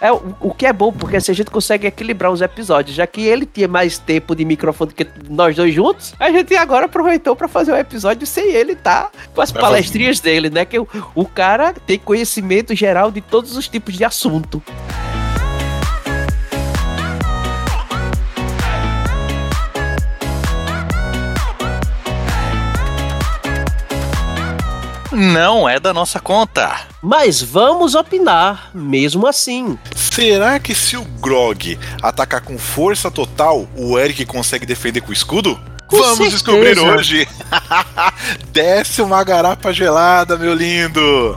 O que é bom, porque assim a gente consegue equilibrar os episódios, já que ele tinha mais tempo de microfone que nós dois juntos, a gente agora aproveitou pra fazer um episódio sem ele com as palestrinhas dele, né? Que o cara tem conhecimento geral de todos os tipos de assunto. Não é da nossa conta. Mas vamos opinar, mesmo assim. Será que se o Grog atacar com força total, o Eric consegue defender com o escudo? Vamos certeza. Descobrir hoje. Desce uma garapa gelada, meu lindo.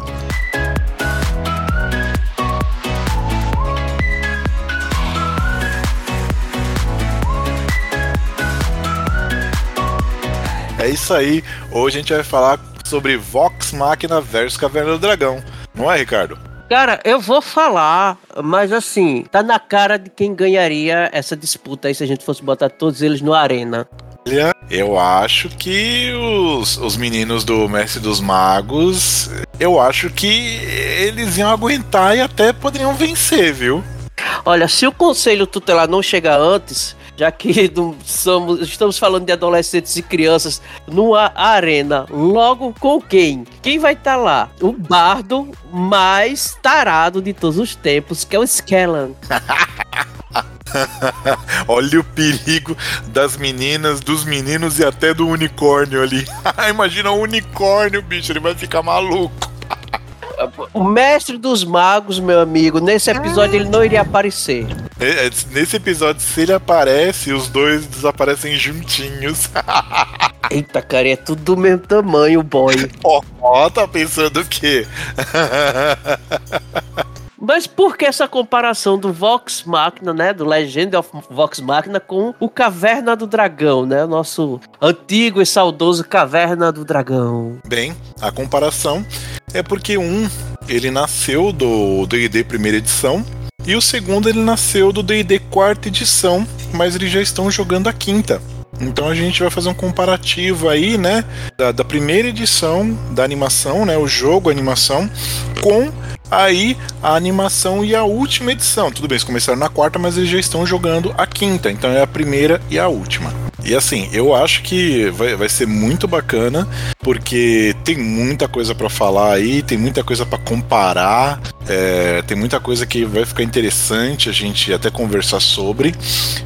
É isso aí. Hoje a gente vai falar sobre Vox Machina versus Caverna do Dragão. Não é, Ricardo? Cara, eu vou falar, mas assim, tá na cara de quem ganharia essa disputa aí se a gente fosse botar todos eles no Arena. Olha, eu acho que os meninos do Mestre dos Magos, eu acho que eles iam aguentar e até poderiam vencer, viu? Olha, se o Conselho Tutelar não chegar antes, já que estamos falando de adolescentes e crianças numa arena, logo com quem? Quem vai estar lá? O bardo mais tarado de todos os tempos, que é o Skellan. Olha o perigo das meninas, dos meninos e até do unicórnio ali. Imagina o unicórnio, bicho, ele vai ficar maluco. O Mestre dos Magos, meu amigo, nesse episódio ele não iria aparecer. Nesse episódio, se ele aparece, os dois desaparecem juntinhos. Eita, cara, é tudo do mesmo tamanho, boy. Ó, tá pensando o quê? Mas por que essa comparação do Vox Machina, né, do Legend of Vox Machina com o Caverna do Dragão, né, o nosso antigo e saudoso Caverna do Dragão? Bem, a comparação é porque ele nasceu do D&D primeira edição e o segundo ele nasceu do D&D quarta edição, mas eles já estão jogando a quinta. Então a gente vai fazer um comparativo aí, né, da primeira edição da animação, né, o jogo, a animação, com aí a animação e a última edição. Tudo bem, eles começaram na quarta, mas eles já estão jogando a quinta, então é a primeira e a última. E assim, eu acho que vai ser muito bacana, porque tem muita coisa pra falar aí, tem muita coisa pra comparar, tem muita coisa que vai ficar interessante a gente até conversar sobre,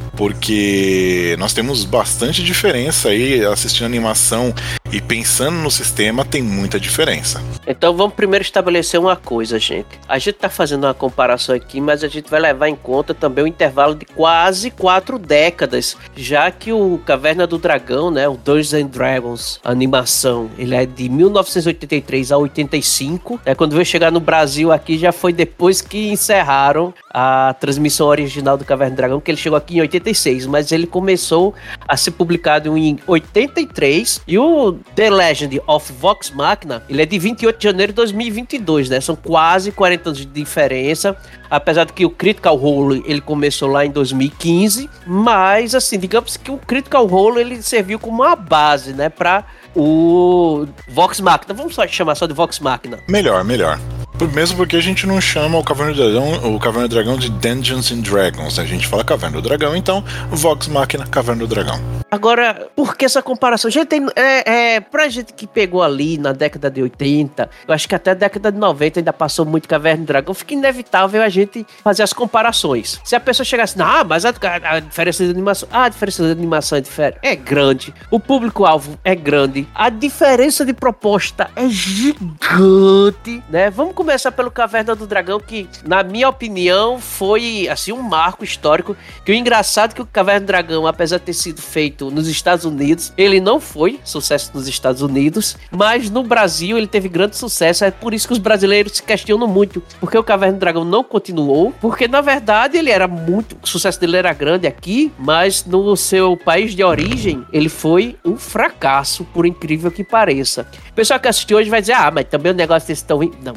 porque nós temos bastante diferença aí, assistindo animação e pensando no sistema, tem muita diferença. Então vamos primeiro estabelecer uma coisa, gente. A gente tá fazendo uma comparação aqui, mas a gente vai levar em conta também o intervalo de quase 4 décadas, já que o Caverna do Dragão, né, o Dungeons and Dragons, a animação, ele é de 1983 a 85, quando veio chegar no Brasil aqui já foi depois que encerraram a transmissão original do Caverna do Dragão, que ele chegou aqui em 86, mas ele começou a ser publicado em 83, e o The Legend of Vox Machina, ele é de 28 de janeiro de 2022, né? São quase 40 anos de diferença, apesar de que o Critical Role, ele começou lá em 2015, mas, assim, digamos que o Critical Role, ele serviu como uma base, né, para o Vox Machina. Vamos só chamar só de Vox Machina. Melhor. Mesmo porque a gente não chama o Caverna do Dragão de Dungeons and Dragons, a gente fala Caverna do Dragão, então Vox Machina, Caverna do Dragão. Agora, por que essa comparação? Gente, pra gente que pegou ali na década de 80, eu acho que até a década de 90 ainda passou muito Caverna do Dragão, fica inevitável a gente fazer as comparações. Se a pessoa chegasse, mas a diferença de animação, a diferença de animação é grande, o público-alvo é grande, a diferença de proposta é gigante, né? Vamos começar pelo Caverna do Dragão, que, na minha opinião, foi, assim, um marco histórico, que o engraçado é que o Caverna do Dragão, apesar de ter sido feito nos Estados Unidos, ele não foi sucesso nos Estados Unidos, mas no Brasil ele teve grande sucesso, é por isso que os brasileiros se questionam muito, porque o Caverna do Dragão não continuou, porque, na verdade, o sucesso dele era grande aqui, mas no seu país de origem, ele foi um fracasso, por incrível que pareça. O pessoal que assistiu hoje vai dizer, mas também o negócio desse tão ruim. Não, mas na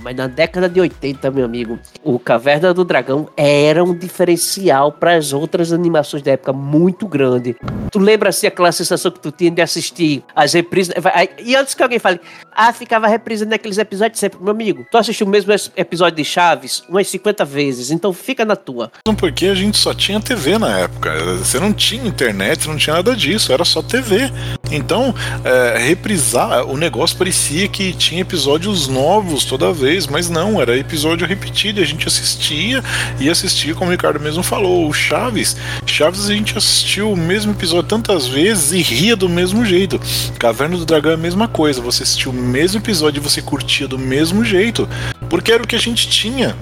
década de 80, meu amigo, o Caverna do Dragão era um diferencial para as outras animações da época muito grande. Tu lembra assim aquela sensação que tu tinha de assistir as reprises? E antes que alguém fale, ficava reprisando aqueles episódios sempre. Meu amigo, tu assistiu o mesmo episódio de Chaves umas 50 vezes, então fica na tua. Porque a gente só tinha TV na época. Você não tinha internet, não tinha nada disso, era só TV. Então, reprisar, o negócio parecia que tinha episódios novos toda vez, mas não, era episódio repetido, a gente assistia, como o Ricardo mesmo falou, o Chaves a gente assistiu o mesmo episódio tantas vezes e ria do mesmo jeito. Caverna do Dragão é a mesma coisa, você assistiu o mesmo episódio e você curtia do mesmo jeito, porque era o que a gente tinha.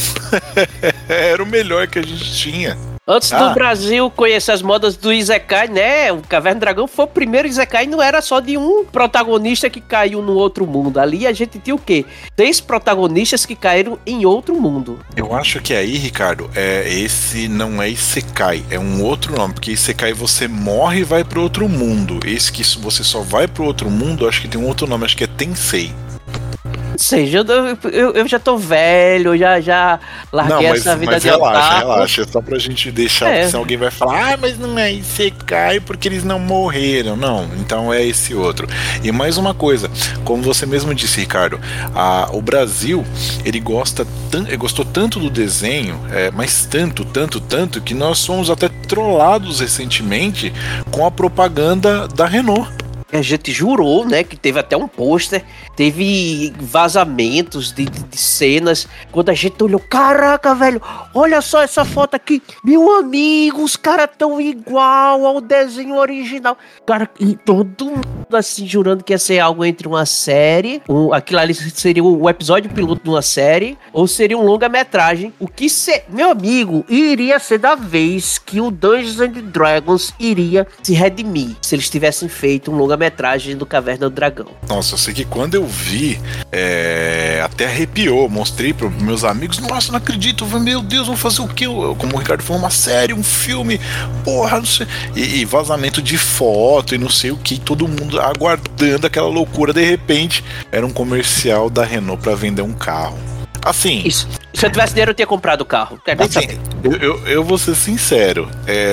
Era o melhor que a gente tinha. Antes do Brasil conhecer as modas do Isekai, né? O Caverna do Dragão foi o primeiro Isekai, não era só de um protagonista que caiu no outro mundo. Ali a gente tinha o quê? 6 protagonistas que caíram em outro mundo. Eu acho que aí, Ricardo, esse não é Isekai, é um outro nome, porque Isekai você morre e vai pro outro mundo. Esse que você só vai pro outro mundo, acho que tem um outro nome, acho que é Tensei. Ou seja, eu já tô velho, já larguei essa vida de otaku. Relaxa, é só pra gente deixar, se alguém vai falar, mas não é Isekai porque eles não morreram, não, então é esse outro. E mais uma coisa, como você mesmo disse, Ricardo, o Brasil, ele gostou tanto do desenho, mas tanto, que nós fomos até trollados recentemente com a propaganda da Renault. A gente jurou, né, que teve até um pôster, teve vazamentos de cenas, quando a gente olhou, caraca, velho, olha só essa foto aqui, meu amigo, os caras tão igual ao desenho original, cara, e todo mundo assim, jurando que ia ser algo entre uma série, aquilo ali seria o episódio piloto de uma série, ou seria um longa-metragem, o que, meu amigo, iria ser da vez que o Dungeons and Dragons iria se redimir, se eles tivessem feito um longa-metragem do Caverna do Dragão. Nossa, eu sei que quando eu vi, até arrepiou, mostrei para meus amigos, nossa, não acredito, meu Deus, vão fazer o quê? Como o Ricardo falou, uma série, um filme, porra, não sei, e vazamento de foto e não sei o que, todo mundo aguardando aquela loucura, de repente, era um comercial da Renault para vender um carro. Assim... Isso. Se eu tivesse dinheiro, eu tinha comprado o carro. Assim, eu vou ser sincero.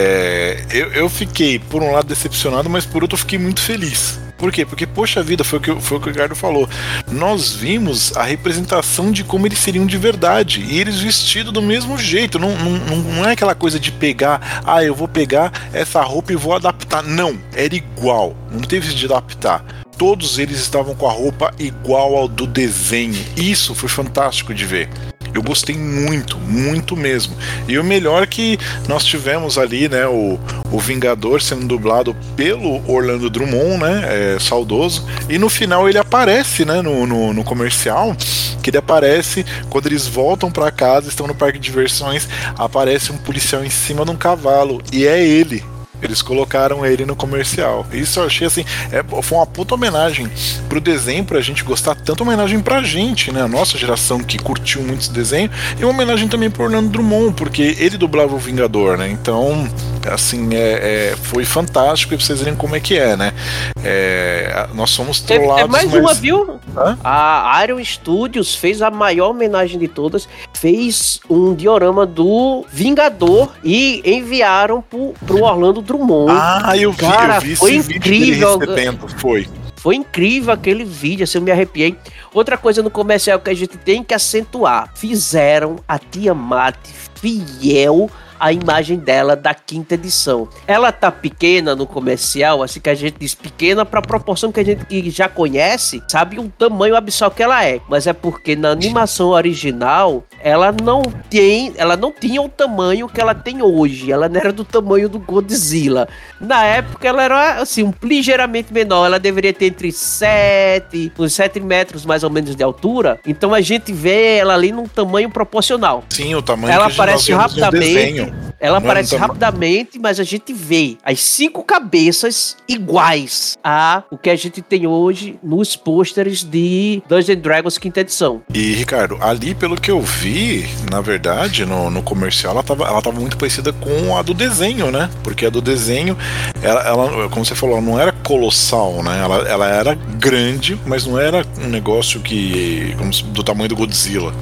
Eu fiquei, por um lado, decepcionado, mas por outro, eu fiquei muito feliz. Por quê? Porque, poxa vida, foi o que o Ricardo falou. Nós vimos a representação de como eles seriam de verdade. E eles vestidos do mesmo jeito. Não é aquela coisa de pegar, eu vou pegar essa roupa e vou adaptar. Não, era igual. Não teve de adaptar. Todos eles estavam com a roupa igual ao do desenho. Isso foi fantástico de ver. Eu gostei muito, muito mesmo. E o melhor é que nós tivemos ali, né, o Vingador sendo dublado pelo Orlando Drummond, né, saudoso. E no final ele aparece, né, no comercial, que ele aparece quando eles voltam pra casa, estão no parque de diversões, aparece um policial em cima de um cavalo. E é ele. Eles colocaram ele no comercial. Isso eu achei assim, foi uma puta homenagem pro desenho, pra gente gostar, tanto homenagem pra gente, né, a nossa geração que curtiu muito esse desenho, e uma homenagem também pro Orlando Drummond, porque ele dublava o Vingador, né, então, assim, foi fantástico, e pra vocês verem como é que né, nós somos trollados. Mais uma, viu? A Iron Studios fez a maior homenagem de todas, fez um diorama do Vingador e enviaram pro Orlando Drummond. Eu vi foi esse incrível. Vídeo dele recebendo, Foi incrível aquele vídeo, assim, eu me arrepiei. Outra coisa no comercial que a gente tem que acentuar, fizeram a Tiamat fiel a imagem dela da 5ª edição. Ela tá pequena no comercial, assim que a gente diz pequena pra proporção que a gente já conhece, sabe o tamanho abissal que ela é. Mas é porque na animação original, ela não tinha o tamanho que ela tem hoje. Ela não era do tamanho do Godzilla. Na época, ela era, assim, ligeiramente menor. Ela deveria ter entre 7 metros mais ou menos de altura. Então a gente vê ela ali num tamanho proporcional. Sim, o tamanho ela que aparece rapidamente. Ela aparece tamanho. Rapidamente, mas a gente vê as 5 cabeças iguais a o que a gente tem hoje nos pôsteres de Dungeons & Dragons 5ª edição. E, Ricardo, ali pelo que eu vi, na verdade, no comercial, ela tava muito parecida com a do desenho, né? Porque a do desenho, ela como você falou, ela não era colossal, né? Ela era grande, mas não era um negócio do tamanho do Godzilla.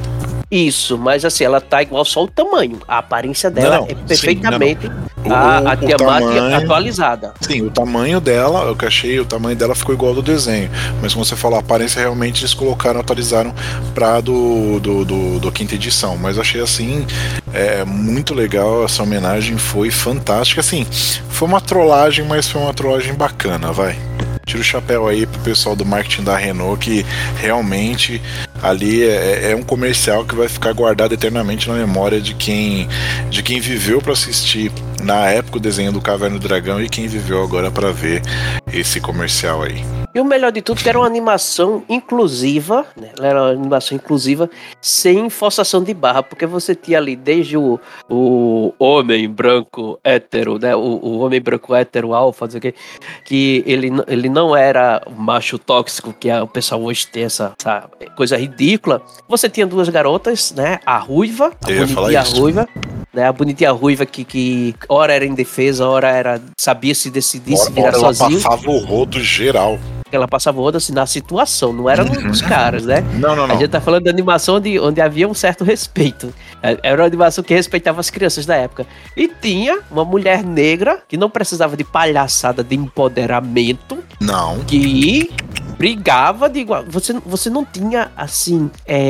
Isso, mas assim, ela tá igual só o tamanho. A aparência dela é perfeitamente a Tiamat tamanho, atualizada. Sim, o tamanho dela, eu achei, o tamanho dela ficou igual ao do desenho. Mas como você falou, a aparência realmente eles atualizaram pra do quinta edição. Mas eu achei assim, muito legal, essa homenagem foi fantástica. Assim, foi uma trollagem, mas foi uma trollagem bacana, vai. Tira o chapéu aí pro pessoal do marketing da Renault, que realmente ali é um comercial que vai ficar guardado eternamente na memória de quem viveu para assistir na época o desenho do Caverna do Dragão e quem viveu agora para ver esse comercial aí. E o melhor de tudo que era uma animação inclusiva, né? Ela era uma animação inclusiva sem forçação de barra, porque você tinha ali desde o homem branco hétero, né? O homem branco hétero alfa, não sei o quê, que ele não era macho tóxico, que o pessoal hoje tem essa coisa ridícula. Você tinha duas garotas, né? A ruiva, a bonitinha ruiva, né? A bonitinha ruiva que ora era indefesa, ora sabia se decidir, se virar sozinho. Ela passava o rodo geral. Ela passava o rodo assim na situação, não era nos caras, né? Não. A gente tá falando de animação onde havia um certo respeito. Era uma animação que respeitava as crianças da época. E tinha uma mulher negra que não precisava de palhaçada de empoderamento. Não. Que brigava de igual. Você não tinha assim.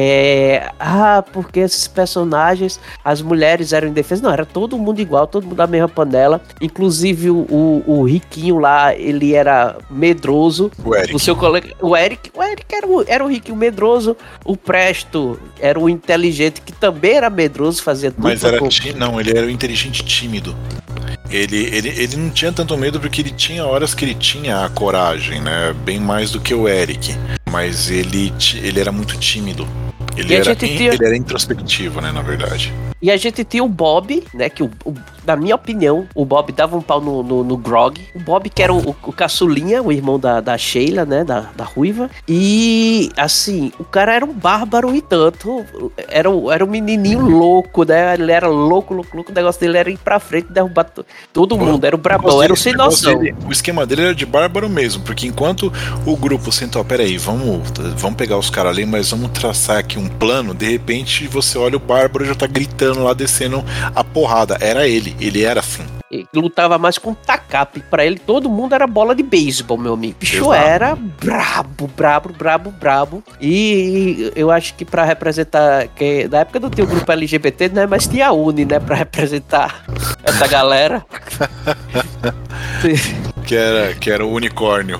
Porque esses personagens, as mulheres eram indefesas. Não, era todo mundo igual, todo mundo da mesma panela. Inclusive o riquinho lá, ele era medroso. O Eric. O seu colega. O Eric era o riquinho medroso. O Presto era o inteligente que também era medroso, fazia tudo. Mas ele era o inteligente tímido. Ele não tinha tanto medo porque ele tinha horas que ele tinha a coragem, né? Bem mais do que o Eric. Mas ele era muito tímido. Ele era introspectivo, né, na verdade. E a gente tinha o Bob, né, que na minha opinião, o Bob dava um pau no Grog. O Bob que era o caçulinha, o irmão da Sheila, né, da Ruiva. E, assim, o cara era um bárbaro e tanto. Era um menininho louco, né, ele era louco. O negócio dele era ir pra frente e derrubar todo mundo. Era o brabão, era o sem noção. O esquema dele era de bárbaro mesmo, porque enquanto o grupo sentou, peraí, vamos pegar os caras ali, mas vamos traçar aqui um plano, de repente você olha o bárbaro já tá gritando lá, descendo a porrada. Era ele era assim. Ele lutava mais com tacape. Pra ele, todo mundo era bola de beisebol, meu amigo. Bicho era brabo. E eu acho que pra representar... Que na época não tinha o grupo LGBT, né? Mas tinha a Uni, né? Pra representar essa galera. que era o unicórnio.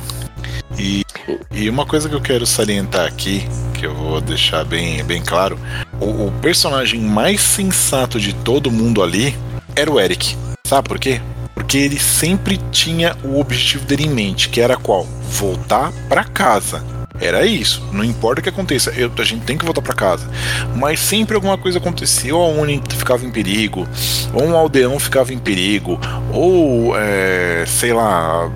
E uma coisa que eu quero salientar aqui, que eu vou deixar bem claro, o personagem mais sensato de todo mundo ali era o Eric. Sabe por quê? Porque ele sempre tinha o objetivo dele em mente, que era qual? Voltar pra casa. Era isso, não importa o que aconteça, a gente tem que voltar pra casa. Mas sempre alguma coisa acontecia, ou a Uni ficava em perigo, ou um aldeão ficava em perigo, ou, sei lá,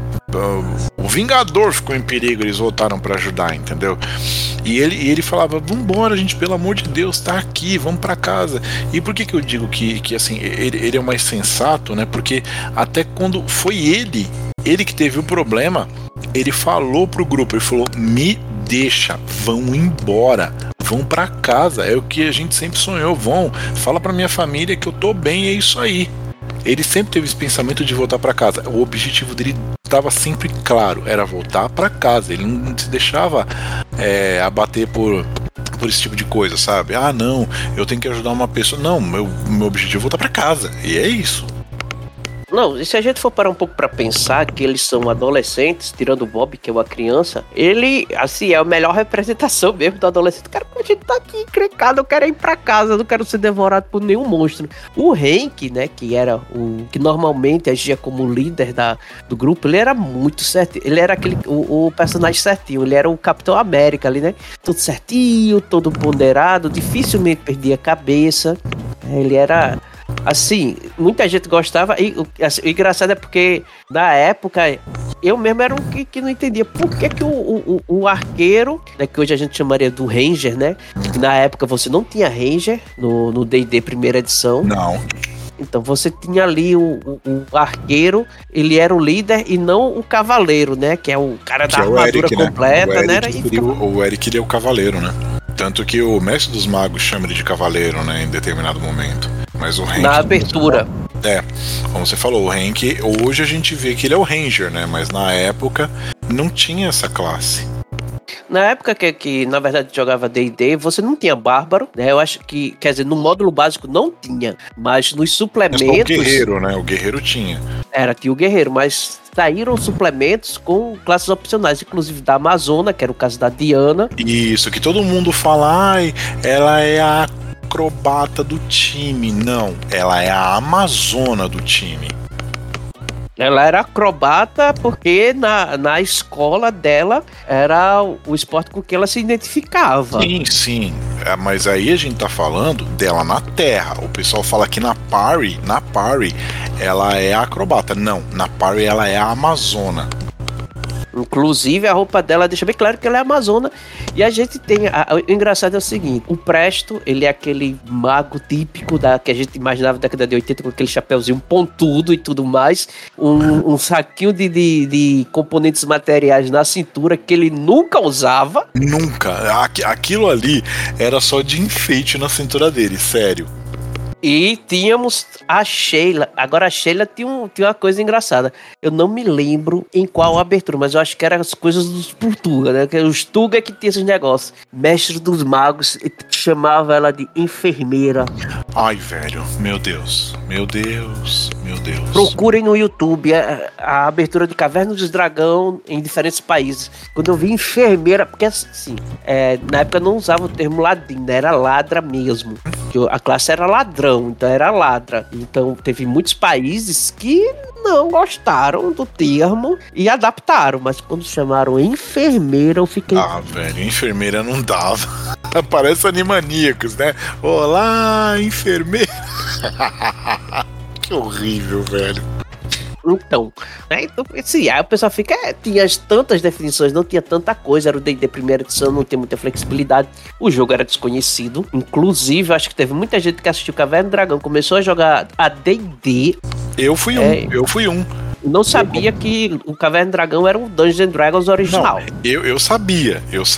o Vingador ficou em perigo, eles voltaram pra ajudar, entendeu? E ele falava, vambora gente, pelo amor de Deus, tá aqui, vamos pra casa. E por que eu digo que assim, ele é o mais sensato, né? Porque até quando foi ele que teve o problema, ele falou pro grupo, ele falou, me deixa, vão embora, vão pra casa, é o que a gente sempre sonhou, fala pra minha família que eu tô bem, é isso aí. Ele sempre teve esse pensamento de voltar pra casa, o objetivo dele estava sempre claro, era voltar pra casa, ele não se deixava abater por esse tipo de coisa, sabe? Não, eu tenho que ajudar uma pessoa, não, meu objetivo é voltar pra casa, e é isso. Não, e se a gente for parar um pouco pra pensar que eles são adolescentes, tirando o Bob, que é uma criança, ele, assim, é a melhor representação mesmo do adolescente. Cara, a gente tá aqui encrencado, eu quero ir pra casa, não quero ser devorado por nenhum monstro. O Hank, né, que era que normalmente agia como líder do grupo, ele era muito certinho, ele era o personagem certinho, ele era o Capitão América ali, né, tudo certinho, todo ponderado, dificilmente perdia a cabeça, ele era... Assim, muita gente gostava e assim, o engraçado é porque na época eu mesmo era um que não entendia por que o arqueiro, né, que hoje a gente chamaria do Ranger, né? Na época você não tinha Ranger no D&D primeira edição. Não. Então você tinha ali o arqueiro, ele era o líder e não o cavaleiro, né? Que é o cara da armadura completa, né? O Eric ele é o cavaleiro, né? Tanto que o Mestre dos Magos chama ele de Cavaleiro, né, em determinado momento. Mas o Hank... Na abertura. Como você falou, o Hank, hoje a gente vê que ele é o Ranger, né, mas na época não tinha essa classe. Na época que na verdade jogava D&D, você não tinha bárbaro, né? Eu acho que, quer dizer, no módulo básico não tinha, mas nos suplementos... Mas o guerreiro, né? O guerreiro tinha. Tinha o guerreiro, mas saíram suplementos com classes opcionais, inclusive da Amazona, que era o caso da Diana. Isso, que todo mundo fala, ela é a acrobata do time. Não, ela é a Amazona do time. Ela era acrobata porque na escola dela era o esporte com que ela se identificava. Sim. Mas aí a gente tá falando dela na Terra. O pessoal fala que na Parry, ela é a acrobata. Não, na Parry ela é a Amazona. Inclusive, a roupa dela deixa bem claro que ela é amazona. E a gente tem... O engraçado é o seguinte. O Presto, ele é aquele mago típico que a gente imaginava na década de 80, com aquele chapéuzinho pontudo e tudo mais. Um saquinho de componentes materiais na cintura que ele nunca usava. Nunca. Aquilo ali era só de enfeite na cintura dele, sério. E tínhamos a Sheila. Agora a Sheila tinha uma coisa engraçada. Eu não me lembro em qual abertura, mas eu acho que eram as coisas dos Portuga, né? Que os Tuga que tinha esses negócios. Mestre dos Magos chamava ela de enfermeira. Ai, velho. Meu Deus. Procurem no YouTube a abertura de Caverna dos Dragão em diferentes países. Quando eu vi enfermeira, porque assim, na época não usava o termo ladino, era ladra mesmo. A classe era ladrão, então era ladra. Então teve muitos países que não gostaram do termo e adaptaram, mas quando chamaram enfermeira eu fiquei... velho, enfermeira não dava. Parece Animaníacos, né? Olá, enfermeira. Que horrível, velho. Então, assim, aí o pessoal fica, tinha tantas definições, não tinha tanta coisa, era o D&D primeira edição, não tinha muita flexibilidade, o jogo era desconhecido, inclusive, acho que teve muita gente que assistiu Caverna do Dragão, começou a jogar a D&D. Eu fui um. Não sabia que o Caverna do Dragão era um Dungeons & Dragons original. Não, eu sabia,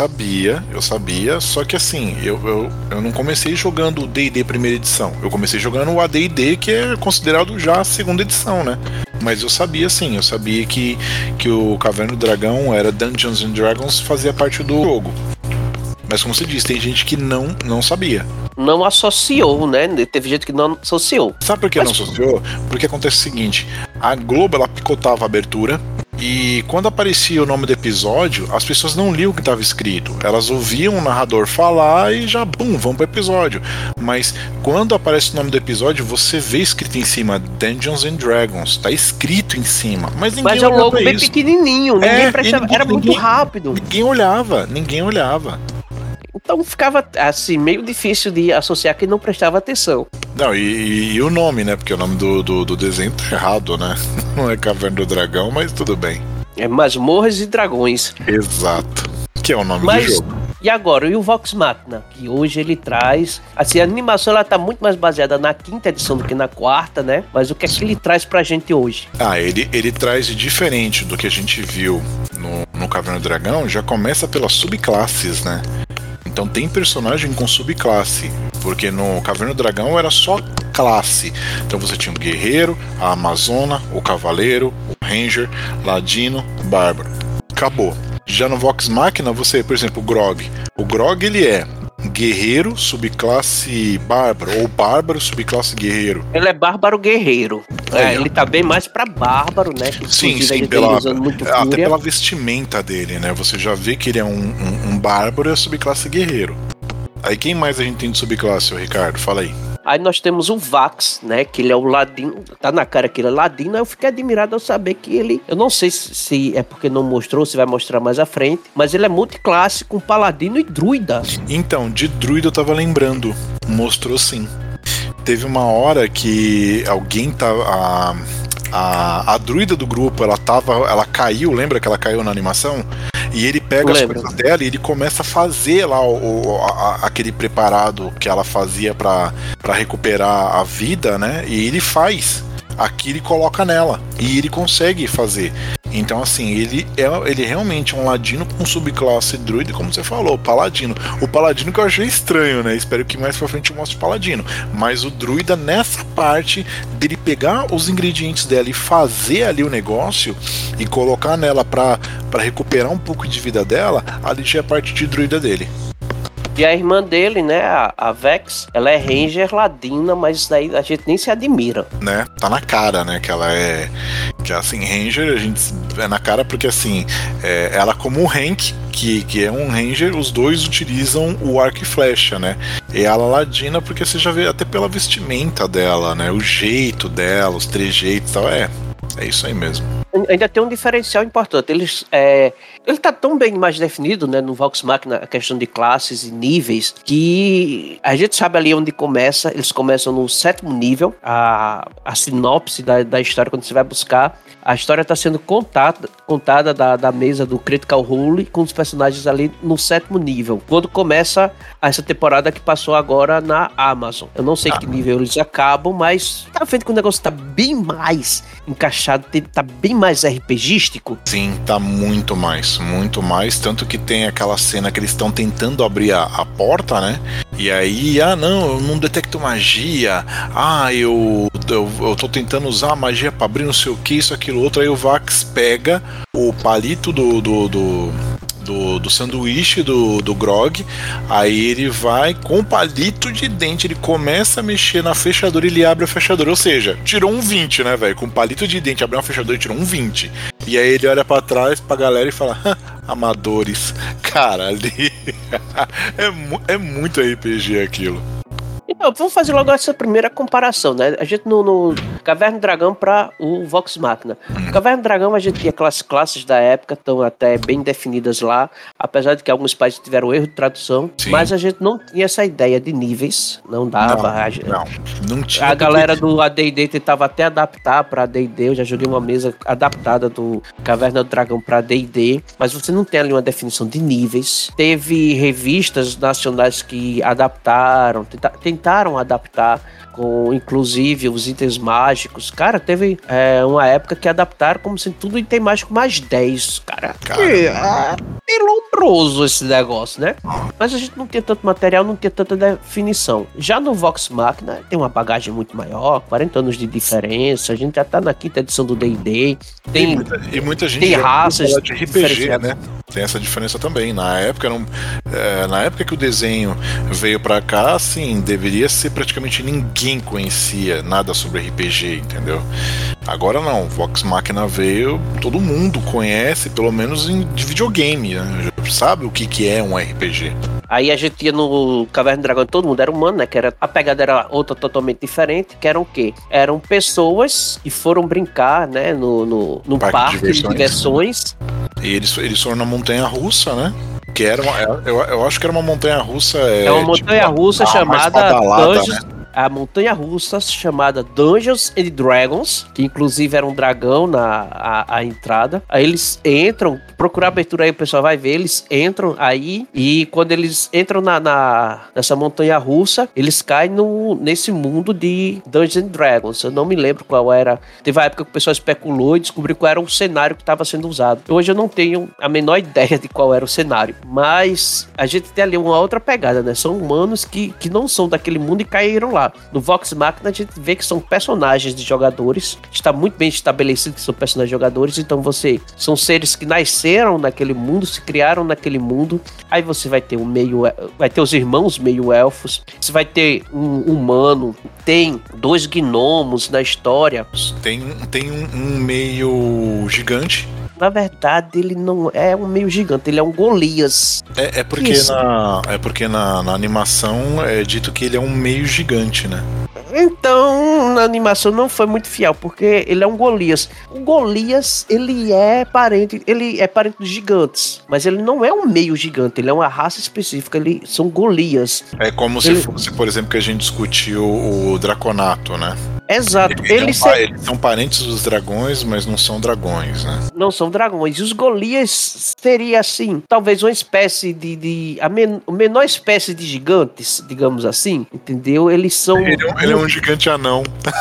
só que assim, eu não comecei jogando o D&D primeira edição, eu comecei jogando o AD&D, que é considerado já a segunda edição, né? Mas eu sabia que o Caverna do Dragão era Dungeons & Dragons, fazia parte do jogo. Mas como você disse, tem gente que não sabia. Não associou, né? Teve gente que não associou. Sabe por que não associou? Porque acontece o seguinte, a Globo, ela picotava a abertura, e quando aparecia o nome do episódio, as pessoas não liam o que estava escrito. Elas ouviam o narrador falar e já, vamos pro episódio. Mas quando aparece o nome do episódio, você vê escrito em cima Dungeons & Dragons. Tá escrito em cima. Mas ninguém olhava. Mas é um logo bem pequenininho. Ninguém prestava, era muito rápido. Ninguém olhava. Então ficava assim, meio difícil de associar quem não prestava atenção. Não, e o nome, né? Porque o nome do desenho tá errado, né? Não é Caverna do Dragão, mas tudo bem. É Masmorras e Dragões. Exato. Que é o nome do jogo. E agora, e o Vox Machina? Que hoje ele traz... Assim, a animação ela tá muito mais baseada na quinta edição do que na quarta, né? Mas o que é que ele traz pra gente hoje? Ele traz de diferente do que a gente viu no Caverna do Dragão, já começa pelas subclasses, né? Então tem personagem com subclasse, porque no Caverna do Dragão era só classe. Então você tinha o guerreiro, a amazona, o cavaleiro, o ranger, ladino, bárbaro. Acabou. Já no Vox Machina, você, por exemplo, o Grog. O Grog, ele é guerreiro, subclasse bárbaro, ou bárbaro, subclasse guerreiro. Ele é bárbaro guerreiro. Ele tá bem mais pra bárbaro, né? Que, sim, até pela vestimenta dele, né? Você já vê que ele é um bárbaro e é subclasse guerreiro. Aí quem mais a gente tem de subclasse, ô Ricardo? Fala aí. Aí nós temos o Vax, né? Que ele é o ladino. Tá na cara que ele é ladino. Aí eu fiquei admirado ao saber que ele... Eu não sei se é porque não mostrou, se vai mostrar mais à frente. Mas ele é multiclasse com paladino e druida. Então, de druida eu tava lembrando. Mostrou sim. Teve uma hora que alguém tava... A druida do grupo, ela caiu, lembra que ela caiu na animação? E ele pega as coisas dela e ele começa a fazer lá aquele preparado que ela fazia pra recuperar a vida, né? E ele faz. aqui ele coloca nela. E ele consegue fazer. Então, assim, ele realmente é um ladino com subclasse druida, como você falou, paladino. O paladino que eu achei estranho, né? Espero que mais pra frente eu mostre o paladino. Mas o druida, nessa parte dele pegar os ingredientes dela e fazer ali o negócio e colocar nela pra recuperar um pouco de vida dela, ali já é a parte de druida dele. E a irmã dele, né, a Vex, ela é Ranger ladina, mas isso daí a gente nem se admira. Né? Tá na cara, né, que ela é... Que assim, Ranger, a gente é na cara porque assim, ela como o Hank, que é um Ranger, os dois utilizam o arco e flecha, né? E ela ladina porque você já vê até pela vestimenta dela, né? O jeito dela, os trejeitos e tal, é isso aí mesmo. Ainda tem um diferencial importante. Ele tá tão bem mais definido, né, no Vox Machina, a questão de classes e níveis, que a gente sabe ali onde começa. Eles começam no 7º nível. A sinopse da história, quando você vai buscar, a história está sendo contada da mesa do Critical Role com os personagens ali no 7º nível. Quando começa essa temporada que passou agora na Amazon. Eu não sei que nível eles acabam, mas tá vendo que o negócio tá bem mais encaixado, tá bem mais RPGístico. Sim, tá muito mais, tanto que tem aquela cena que eles estão tentando abrir a porta, né? E aí, não, eu não detecto magia, eu tô tentando usar a magia pra abrir não sei o que, isso, aquilo, outro, aí o Vax pega o palito do sanduíche do Grog, aí ele vai com o palito de dente, ele começa a mexer na fechadura e ele abre a fechadura, ou seja, tirou um 20, né, velho? Com o palito de dente, abriu uma fechadura e tirou um 20. E aí ele olha pra trás, pra galera e fala, amadores. Cara, ali é muito RPG aquilo. Então, vamos fazer logo essa primeira comparação, né? A gente no Caverna do Dragão para o Vox Machina. No Caverna do Dragão a gente tinha aquelas classes da época, estão até bem definidas lá, apesar de que alguns países tiveram erro de tradução. Sim. Mas a gente não tinha essa ideia de níveis, não dava. Não tinha. A galera do AD&D tentava até adaptar para AD&D, eu já joguei uma mesa adaptada do Caverna do Dragão para AD&D, mas você não tem ali uma definição de níveis. Teve revistas nacionais que adaptaram, tentaram adaptar com inclusive os itens mágicos. Cara, teve uma época que adaptaram como se tudo item mágico mais 10, cara. É lombroso esse negócio, né? Mas a gente não tinha tanto material, não tinha tanta definição. Já no Vox Machina tem uma bagagem muito maior, 40 anos de diferença, a gente já tá na 5ª edição do D&D. E muita gente tem raças de RPG, né? Tem essa diferença também. Na época que o desenho veio pra cá, assim, deveria ser praticamente ninguém conhecia nada sobre RPG, entendeu? Agora não, Vox Machina veio, todo mundo conhece, pelo menos de videogame, né? Sabe o que é um RPG. Aí a gente ia no Caverna do Dragão, todo mundo era humano, né? A pegada era outra totalmente diferente, que eram o quê? Eram pessoas que foram brincar, né? No parque de diversões. E eles foram na montanha-russa, né? Que era eu acho que era uma montanha-russa... É uma montanha-russa chamada Dungeons... Né? A montanha-russa chamada Dungeons and Dragons, que inclusive era um dragão a entrada. Aí eles entram, procurar abertura aí, o pessoal vai ver, eles entram aí, e quando eles entram nessa montanha-russa, eles caem nesse mundo de Dungeons and Dragons. Eu não me lembro qual era. Teve uma época que o pessoal especulou e descobriu qual era o cenário que estava sendo usado. Hoje eu não tenho a menor ideia de qual era o cenário, mas a gente tem ali uma outra pegada, né? São humanos que não são daquele mundo e caíram lá. No Vox Machina a gente vê que são personagens de jogadores, está muito bem estabelecido que são personagens de jogadores, então são seres que nasceram naquele mundo, se criaram naquele mundo. Aí você vai ter vai ter os irmãos meio-elfos, você vai ter um humano, tem 2 gnomos na história. Tem um meio gigante. Na verdade, ele não é um meio gigante, ele é um Golias. É porque na animação é dito que ele é um meio gigante, né? Então, na animação não foi muito fiel, porque ele é um Golias. O Golias, ele é parente dos gigantes, mas ele não é um meio gigante, ele é uma raça específica, são Golias. É como se fosse, por exemplo, que a gente discutiu o Draconato, né? Exato. Eles são parentes dos dragões, mas não são dragões, né? Não são dragões. E os Golias seria assim, talvez uma espécie a menor espécie de gigantes, digamos assim, entendeu? Eles são... Ele é um gigante anão.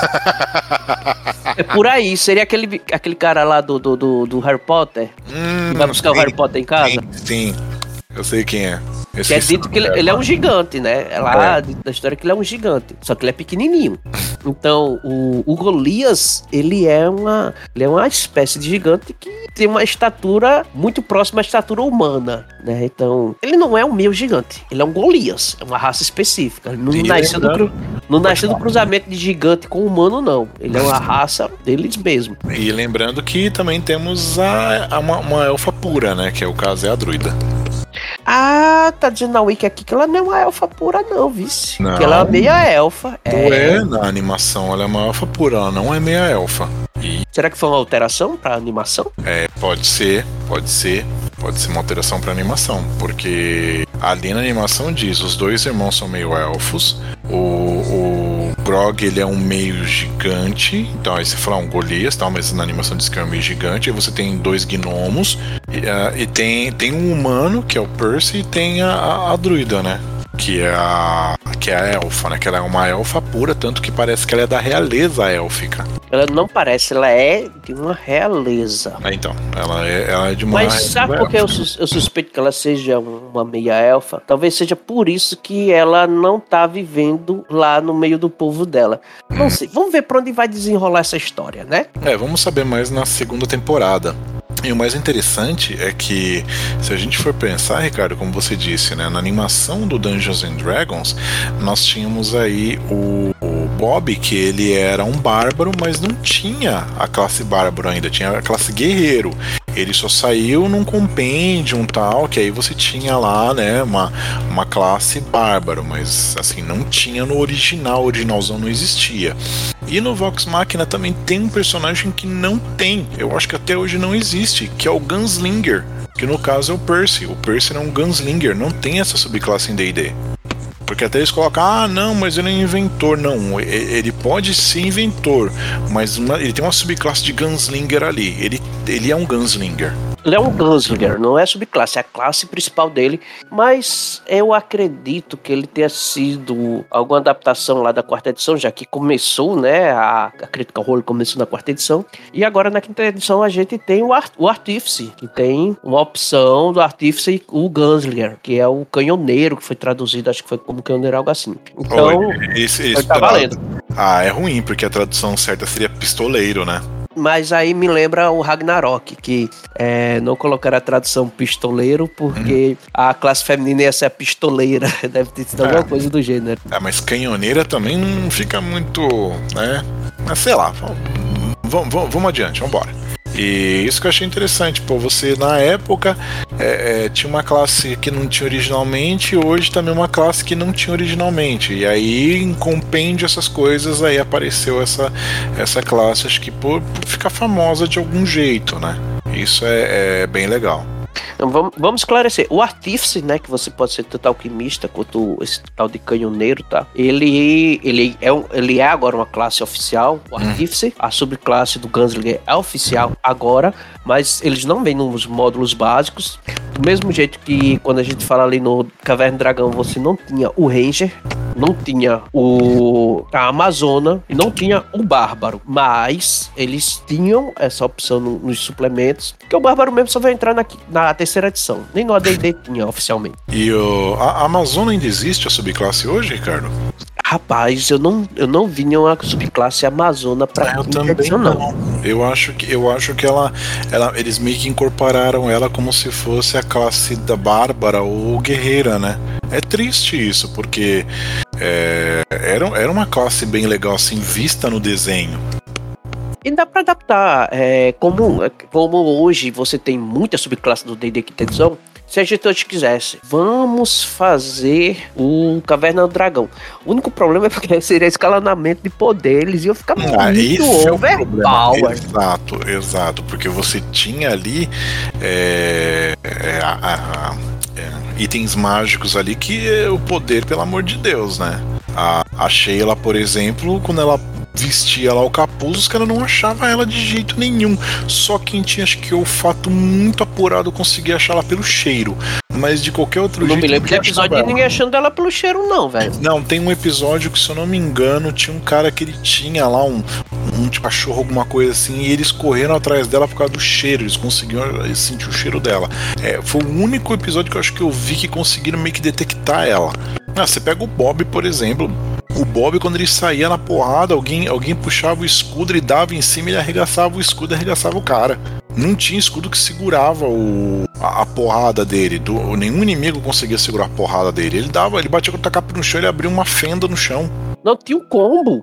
É por aí, seria aquele cara lá do Harry Potter, que vai buscar o Harry Potter em casa. Sim, eu sei quem é. Que é dito que ele é um gigante, né? É lá da história que ele é um gigante, só que ele é pequenininho. Então, o Golias, ele é uma espécie de gigante que tem uma estatura muito próxima à estatura humana, né? Então, ele não é um meio gigante, ele é um Golias, é uma raça específica. Não nasceu do cruzamento de gigante com humano, não. Ele é uma raça deles mesmo. E lembrando que também temos uma elfa pura, né? Que é o caso é a druida. Ah, tá dizendo na wiki aqui que ela não é uma elfa pura não, vice. Não. Que ela é meia elfa. Na animação ela é uma elfa pura, ela não é meia elfa. Será que foi uma alteração pra animação? Pode ser uma alteração pra animação, porque ali na animação diz, os dois irmãos são meio elfos, o Grog, ele é um meio gigante, então aí você fala um Golias, tal, mas na animação diz que é um meio gigante, aí você tem dois gnomos, e tem um humano, que é o Percy, e tem a druida, né? Que é a elfa, né? Que ela é uma elfa pura, tanto que parece que ela é da realeza élfica. Ela não parece, ela é de uma realeza. Então, ela é de uma... Mas sabe por que eu suspeito que ela seja uma meia elfa? Talvez seja por isso que ela não tá vivendo lá no meio do povo dela. Não sei, vamos ver pra onde vai desenrolar essa história, né? Vamos saber mais na segunda temporada. E o mais interessante é que, se a gente for pensar, Ricardo, como você disse, né, na animação do Dungeons and Dragons, nós tínhamos aí o Bob, que ele era um bárbaro, mas não tinha a classe bárbaro ainda, tinha a classe guerreiro. Ele só saiu num compêndium tal, que aí você tinha lá, né, uma classe bárbaro, mas assim, não tinha no originalzão não existia. E no Vox Machina também tem um personagem que não tem, eu acho que até hoje não existe, que é o Gunslinger, que no caso é o Percy. O Percy é um Gunslinger, não tem essa subclasse em D&D. Porque até eles colocam, não, mas ele é inventor. Não, ele pode ser inventor, mas ele tem uma subclasse de Gunslinger ali. Ele é um Gunslinger. Ele é um Gunslinger, não é subclasse, é a classe principal dele, mas eu acredito que ele tenha sido alguma adaptação lá da quarta edição, já que começou, né, a Critical Role começou na quarta edição, e agora na quinta edição a gente tem o Artífice, que tem uma opção do Artífice e o Gunslinger, que é o canhoneiro, que foi traduzido, acho que foi como canhoneiro, algo assim. Então, tá valendo. É ruim, porque a tradução certa seria pistoleiro, né? Mas aí me lembra o Ragnarok, que não colocaram a tradução pistoleiro porque a classe feminina ia ser a pistoleira. Deve ter sido alguma coisa do gênero. Mas canhoneira também não fica muito, né? Mas sei lá, vamos adiante, vamos embora. E isso que eu achei interessante, você na época tinha uma classe que não tinha originalmente, hoje também uma classe que não tinha originalmente, e aí em compêndio essas coisas, aí apareceu essa classe, acho que por ficar famosa de algum jeito, né? Isso é bem legal. Então, vamos esclarecer. O Artífice, né, que você pode ser tanto alquimista quanto esse tal de canhoneiro, tá? Ele é agora uma classe oficial, o Artífice. A subclasse do Gunslinger é oficial agora, mas eles não vêm nos módulos básicos. Do mesmo jeito que quando a gente fala ali no Caverna do Dragão, você não tinha o Ranger, não tinha a Amazona e não tinha o Bárbaro, mas eles tinham essa opção nos suplementos, porque o Bárbaro mesmo só vai entrar na terceira edição, nem no AD&D tinha oficialmente. E a Amazona ainda existe a subclasse hoje, Ricardo? Rapaz, eu não vi nenhuma subclasse Amazona pra quinta edição, não. Eu acho que eles meio que incorporaram ela como se fosse a classe da Bárbara ou Guerreira, né? É triste isso, porque era uma classe bem legal, assim, vista no desenho. E dá pra adaptar, como hoje você tem muita subclasse do D&D quinta edição. Se a gente hoje quisesse, vamos fazer o Caverna do Dragão. O único problema é porque seria escalonamento de poder, eles iam ficar muito overpower. Exato, porque você tinha ali itens mágicos ali que é o poder, pelo amor de Deus, né? A Sheila, por exemplo, quando ela vestia lá o capuz, os caras não achavam ela de jeito nenhum. Só quem tinha, acho que, o olfato muito apurado conseguia achar ela pelo cheiro. Mas de qualquer outro jeito... Não me lembro de episódio de ninguém achando ela pelo cheiro, não, velho. Não, tem um episódio que, se eu não me engano, tinha um cara que ele tinha lá um cachorro, alguma coisa assim, e eles correram atrás dela por causa do cheiro. Eles conseguiram sentir o cheiro dela. Foi o único episódio que eu acho que eu vi que conseguiram meio que detectar ela. Você pega o Bob, por exemplo. O Bob, quando ele saía na porrada, alguém puxava o escudo, ele dava em cima, ele arregaçava o escudo e arregaçava o cara. Não tinha escudo que segurava a porrada dele. Nenhum inimigo conseguia segurar a porrada dele. Ele batia com o tacape no chão, ele abria uma fenda no chão. Não, tinha um combo.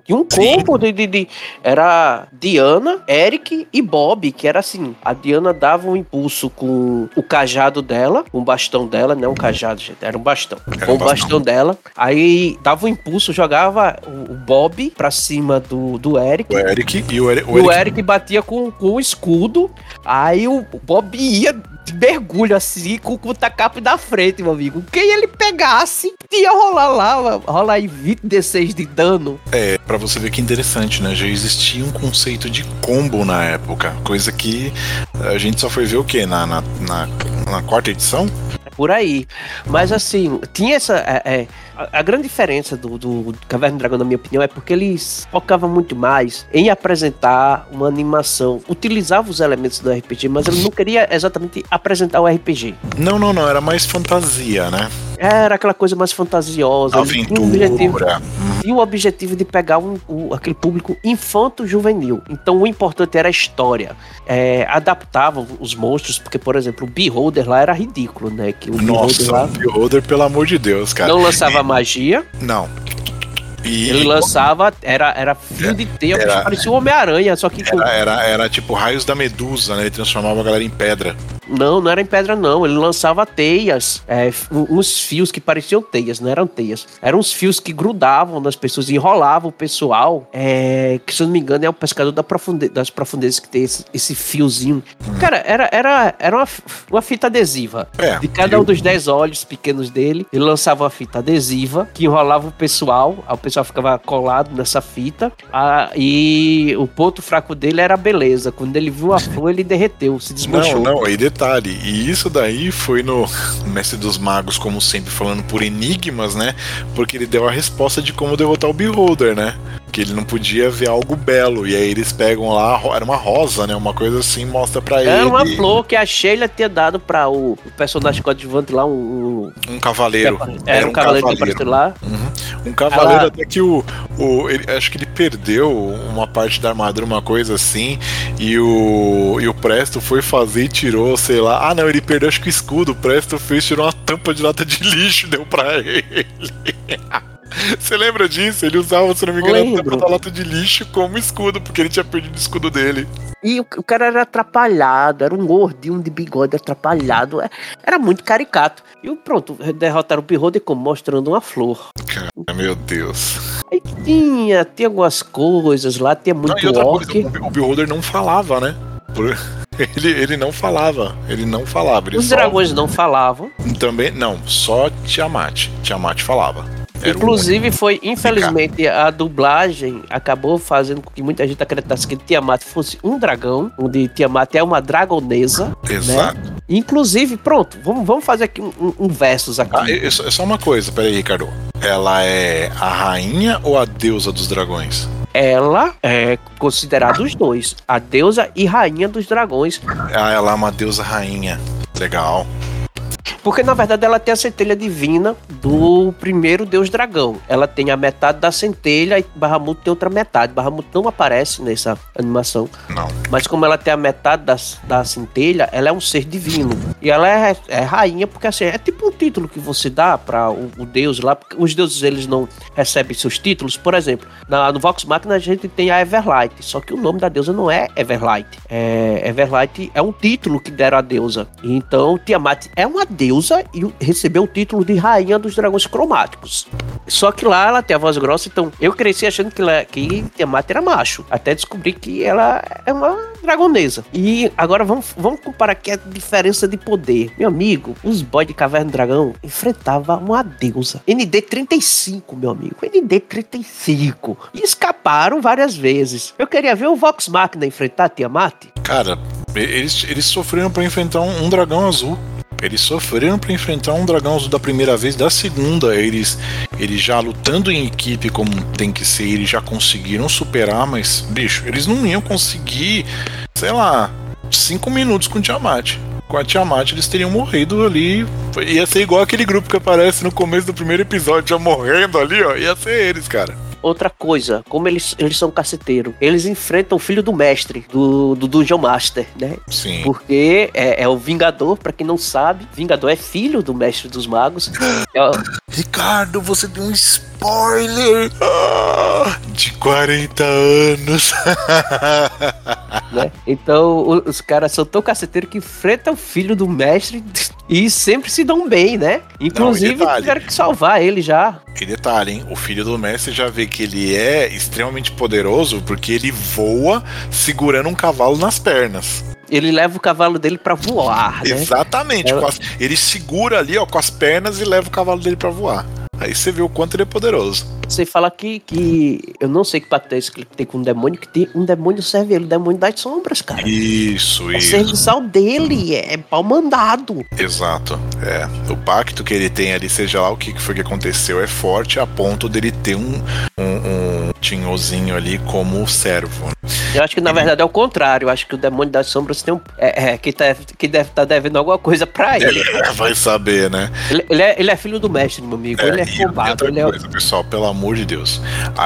Era Diana, Eric e Bob, que era assim. A Diana dava um impulso com o cajado dela, um bastão dela, não um cajado, gente, era um bastão. Com o bastão dela. Aí dava um impulso, jogava o Bob pra cima do Eric. O Eric batia com o escudo. Aí o Bob ia de mergulho assim, com o tacape da frente, meu amigo. Quem ele pegasse, ia rolar aí 20 D6 de dano. Pra você ver que interessante, né? Já existia um conceito de combo na época. Coisa que a gente só foi ver o quê? Na quarta edição? Por aí. Mas assim, tinha essa... A grande diferença do Caverna do Dragão, na minha opinião, é porque eles focavam muito mais em apresentar uma animação. Utilizava os elementos do RPG, mas ele não queria exatamente apresentar o RPG. Não. Era mais fantasia, né? Era aquela coisa mais fantasiosa. Aventura. E o objetivo de pegar aquele público infanto-juvenil. Então o importante era a história. Adaptavam os monstros, porque, por exemplo, o Beholder lá era ridículo, né? Que o Beholder, pelo amor de Deus, cara. Não lançava magia. Não. Ele lançava, era fio de teia, parecia um Homem-Aranha, só que... Era tipo raios da Medusa, né? Ele transformava a galera em pedra. Não era em pedra, não. Ele lançava teias, uns fios que pareciam teias, não eram teias. Eram uns fios que grudavam nas pessoas, enrolavam o pessoal. Que, se eu não me engano, é o pescador das profundezas que tem esse fiozinho. Cara, era uma fita adesiva. De cada um dos 10 olhos pequenos dele, ele lançava uma fita adesiva que enrolava o pessoal ficava colado nessa fita, e o ponto fraco dele era a beleza. Quando ele viu a flor, ele derreteu, se desmanchou. Não, aí detalhe, e isso daí foi no Mestre dos Magos, como sempre, falando por enigmas, né? Porque ele deu a resposta de como derrotar o Beholder, né? Que ele não podia ver algo belo, e aí eles pegam lá, era uma rosa, né? Uma coisa assim, mostra pra ele. Era uma flor que a Sheila tinha dado pra o personagem coadjuvante lá, um cavaleiro. Era um cavaleiro que apareceu lá. Um cavaleiro, até que acho que ele perdeu uma parte da armadura, uma coisa assim, e o Presto foi fazer e tirou, sei lá. Não, ele perdeu acho que o escudo. O Presto tirou uma tampa de lata de lixo e deu pra ele. Você lembra disso? Ele usava, se não me engano, a tampa da lata de lixo como escudo, porque ele tinha perdido o escudo dele. E o cara era atrapalhado, era um gordinho de bigode atrapalhado, era muito caricato. E pronto, derrotaram o Beholder como? Mostrando uma flor. Cara, meu Deus. Aí tinha algumas coisas lá, tinha muito orc. O Beholder não falava, né? Ele não falava. Os dragões não falavam. Também, não, só Tiamat. Tiamat falava. Inclusive foi, infelizmente, a dublagem acabou fazendo com que muita gente acreditasse que Tiamat fosse um dragão, onde Tiamat é uma dragonesa. Exato. Né? Inclusive, pronto, vamos fazer aqui um versus aqui. É só uma coisa, peraí, Ricardo. Ela é a rainha ou a deusa dos dragões? Ela é considerada os dois, a deusa e rainha dos dragões. Ela é uma deusa rainha. Legal. Porque, na verdade, ela tem a centelha divina do primeiro deus dragão. Ela tem a metade da centelha e Bahamut tem outra metade. Bahamut não aparece nessa animação. Não. Mas como ela tem a metade da centelha, ela é um ser divino. E ela é rainha porque, assim, é tipo um título que você dá para o deus lá. Porque os deuses, eles não recebem seus títulos. Por exemplo, no Vox Machina a gente tem a Everlight. Só que o nome da deusa não é Everlight. Everlight é um título que deram à deusa. Então, Tiamat é uma deusa. deusa e recebeu o título de Rainha dos Dragões Cromáticos. Só que lá ela tem a voz grossa, então eu cresci achando que Tiamat era macho. Até descobri que ela é uma dragonesa. E agora vamos comparar aqui a diferença de poder. Meu amigo, os boys de Caverna do Dragão enfrentavam uma deusa. ND35, meu amigo. ND35. E escaparam várias vezes. Eu queria ver o Vox Machina enfrentar a Tiamat. Cara, eles sofreram pra enfrentar um dragão azul. Eles sofreram pra enfrentar um dragão azul da primeira vez, da segunda eles já lutando em equipe como tem que ser, eles já conseguiram superar, mas, bicho, eles não iam conseguir, sei lá, 5 minutos com o Tiamat. Com a Tiamat eles teriam morrido ali, ia ser igual aquele grupo que aparece no começo do primeiro episódio, já morrendo ali, ó, ia ser eles, cara. Outra coisa, como eles são caceteiros, eles enfrentam o filho do mestre, do Dungeon Master, né? Sim. Porque é o Vingador, pra quem não sabe, Vingador é filho do mestre dos magos. Ricardo, você deu um spoiler de 40 anos. Né? Então, os caras são tão caceteiros que enfrentam o filho do mestre e sempre se dão bem, né? Inclusive, tiveram que salvar ele já. E detalhe, hein? O filho do mestre já vê que ele é extremamente poderoso porque ele voa segurando um cavalo nas pernas. Ele leva o cavalo dele pra voar, né? Exatamente. Ele segura ali, ó, com as pernas e leva o cavalo dele pra voar. Aí você vê o quanto ele é poderoso. Você fala que eu não sei que pacto é esse que ele tem com um demônio, que tem um demônio serve ele, o demônio das sombras, cara. Isso. O serviçal dele é pau mandado. Exato. O pacto que ele tem ali, seja lá o que foi que aconteceu, é forte a ponto dele ter um tinhozinho ali como servo. Eu acho que na verdade é o contrário. Eu acho que o demônio das sombras tem que deve estar devendo alguma coisa pra ele. Vai saber, né? Ele é filho do mestre, meu amigo. Ele é roubado. Pessoal, pelo amor de Deus.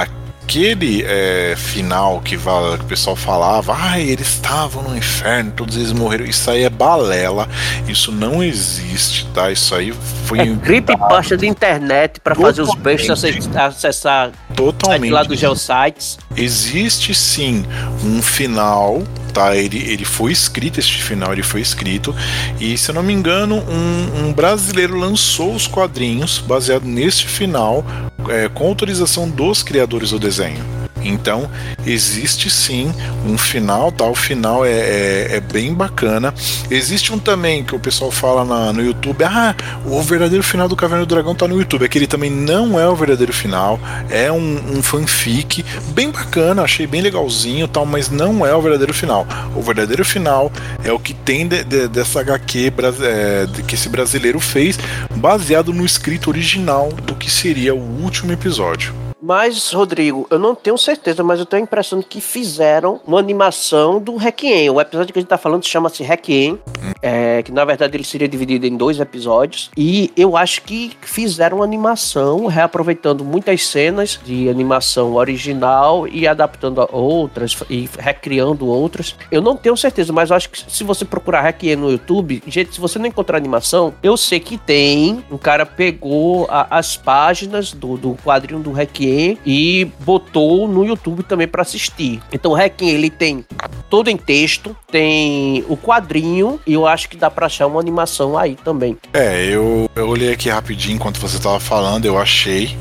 Aquele final que o pessoal falava, eles estavam no inferno, todos eles morreram. Isso aí é balela. Isso não existe, tá? Isso aí foi creepypasta de internet pra fazer os bestas acessar totalmente lá dos geosites. Existe sim um final, tá? Ele foi escrito, este final ele foi escrito, e se eu não me engano um brasileiro lançou os quadrinhos baseado neste final, com autorização dos criadores do desenho. Então existe sim um final, tá? O final é bem bacana. Existe um também que o pessoal fala no YouTube, o verdadeiro final do Caverna do Dragão tá no YouTube. Aquele também não é o verdadeiro final, é um fanfic bem bacana, achei bem legalzinho, tal, mas não é o verdadeiro final. O verdadeiro final é o que tem dessa HQ que esse brasileiro fez, baseado no escrito original do que seria o último episódio. Mas, Rodrigo, eu não tenho certeza, mas eu tenho a impressão de que fizeram uma animação do Requiem. O episódio que a gente tá falando chama-se Requiem, que na verdade ele seria dividido em 2 episódios. E eu acho que fizeram uma animação, reaproveitando muitas cenas de animação original e adaptando a outras e recriando outras. Eu não tenho certeza, mas eu acho que se você procurar Requiem no YouTube, gente, se você não encontrar animação, eu sei que tem. Um cara pegou as páginas do quadrinho do Requiem e botou no YouTube também para assistir. Então o Requiem ele tem todo em texto, tem o quadrinho e eu acho que dá para achar uma animação aí também. Eu olhei aqui rapidinho enquanto você tava falando, eu achei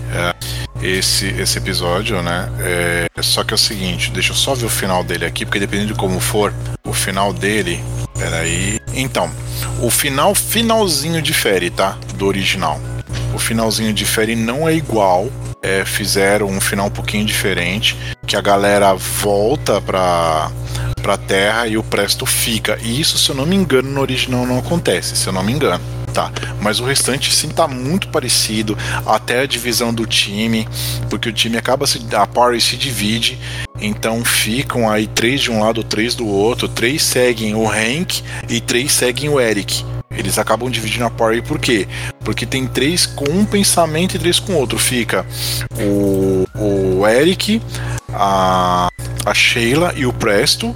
esse episódio, né? Só que é o seguinte, deixa eu só ver o final dele aqui, porque dependendo de como for o final dele, peraí. Então, o finalzinho difere, tá? Do original. O finalzinho difere, não é igual. Fizeram um final um pouquinho diferente, que a galera volta pra Terra e o Presto fica. E isso, se eu não me engano, no original não acontece, se eu não me engano, tá? Mas o restante sim tá muito parecido, até a divisão do time, porque o time a Power se divide, então ficam aí 3 de um lado, 3 do outro, 3 seguem o Hank e 3 seguem o Eric. Eles acabam dividindo a Power. Por quê? Porque tem 3 com um pensamento e 3 com outro. Fica o Eric, a Sheila e o Presto.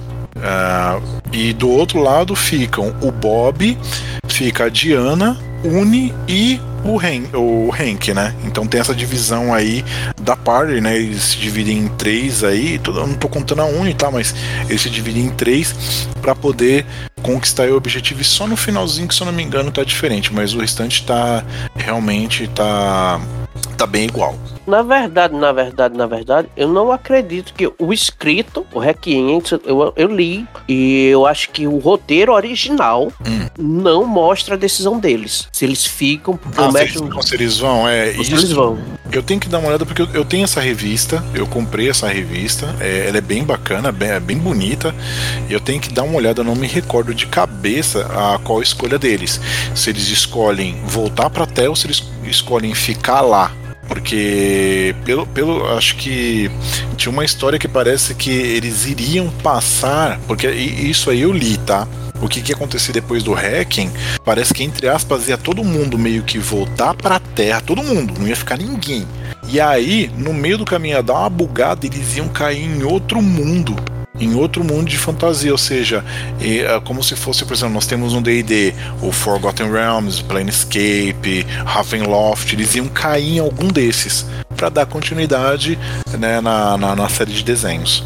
E do outro lado ficam o Bob, fica a Diana, Uni e o Hank, né? Então tem essa divisão aí da party, né? Eles se dividem em 3 aí, eu não tô contando a Uni, tá? Mas eles se dividem em 3 pra poder conquistar o objetivo, e só no finalzinho que, se eu não me engano, tá diferente, mas o restante realmente tá bem igual. Na verdade, eu não acredito que o escrito, o Requiem, eu li, e eu acho que o roteiro original não mostra a decisão deles. Se eles ficam... Se eles vão, eles vão. Eu tenho que dar uma olhada, porque eu tenho essa revista, eu comprei essa revista, ela é bem bacana, bem bonita, e eu tenho que dar uma olhada, eu não me recordo de cabeça qual a escolha deles. Se eles escolhem voltar pra Terra ou se eles escolhem ficar lá. Porque acho que tinha uma história que parece que eles iriam passar, porque isso aí eu li, tá? O que ia acontecer depois do Hacking, parece que, entre aspas, ia todo mundo meio que voltar pra Terra, todo mundo, não ia ficar ninguém. E aí, no meio do caminho ia dar uma bugada, eles iam cair em outro mundo de fantasia, ou seja, como se fosse, por exemplo, nós temos um D&D, o Forgotten Realms, Planescape, Ravenloft, eles iam cair em algum desses, para dar continuidade, né, na série de desenhos.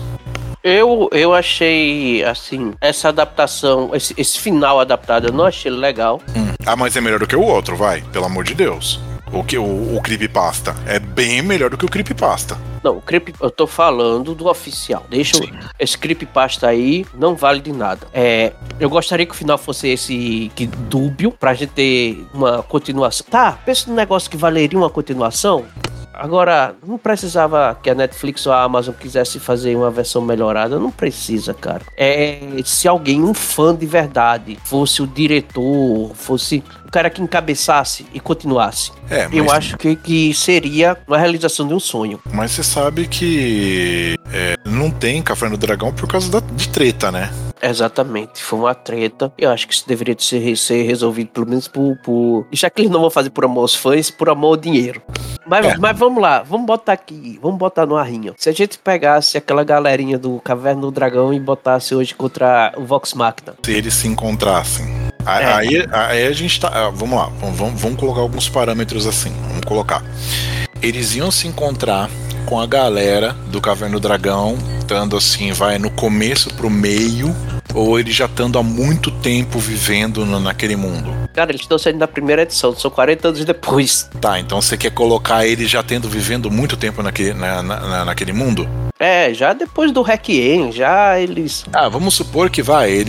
Eu achei, assim, essa adaptação, esse final adaptado, eu não achei legal. Mas é melhor do que o outro, vai, pelo amor de Deus. O Creepypasta é bem melhor do que o Creepypasta. Não, eu tô falando do oficial. Esse Creepypasta aí não vale de nada. Eu gostaria que o final fosse esse dúbio, pra gente ter uma continuação. Tá, pensa num negócio que valeria uma continuação. Agora, não precisava que a Netflix ou a Amazon quisesse fazer uma versão melhorada. Não precisa, cara. Se alguém, um fã de verdade, fosse o diretor, fosse o cara que encabeçasse e continuasse. Eu acho que seria uma realização de um sonho. Mas você sabe que não tem Caverna do Dragão por causa de treta, né? Exatamente, foi uma treta. Eu acho que isso deveria ser resolvido pelo menos por... Já que eles não vão fazer por amor aos fãs, por amor ao dinheiro. Mas vamos lá, vamos botar no arrinho. Se a gente pegasse aquela galerinha do Caverna do Dragão e botasse hoje contra o Vox Machina. Se eles se encontrassem. Aí a gente tá... Vamos lá, vamos colocar alguns parâmetros assim. Vamos colocar. Eles iam se encontrar com a galera do Caverna do Dragão, estando assim, no começo pro meio, ou eles já estando há muito tempo vivendo naquele mundo? Cara, eles estão saindo da primeira edição, são 40 anos depois. Tá, então você quer colocar eles já vivendo muito tempo naquele mundo? Já depois do Requiem, já eles... Vamos supor que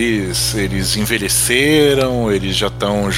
eles envelheceram, eles já estão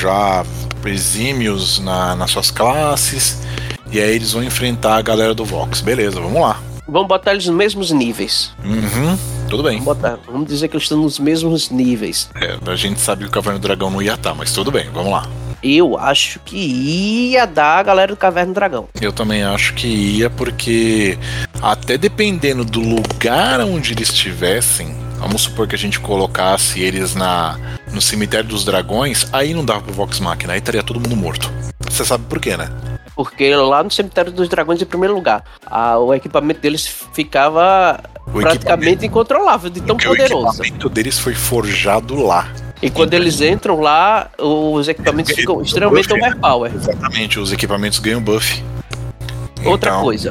exímios nas suas classes, e aí eles vão enfrentar a galera do Vox. Beleza, vamos lá. Vamos botar eles nos mesmos níveis. Tudo bem. Vamos dizer que eles estão nos mesmos níveis. A gente sabe que o Caverna do Dragão não ia estar, mas tudo bem, vamos lá. Eu acho que ia dar a galera do Caverna do Dragão. Eu também acho que ia, porque até dependendo do lugar onde eles estivessem, vamos supor que a gente colocasse eles no Cemitério dos Dragões, aí não dava pro Vox Machina, aí estaria todo mundo morto. Você sabe por quê, né? Porque lá no Cemitério dos Dragões, em primeiro lugar, o equipamento deles ficava praticamente incontrolável, de tão poderoso. O equipamento deles foi forjado lá. E quando eles entram lá, os equipamentos ficam extremamente overpower. Exatamente, os equipamentos ganham buff. Outra coisa,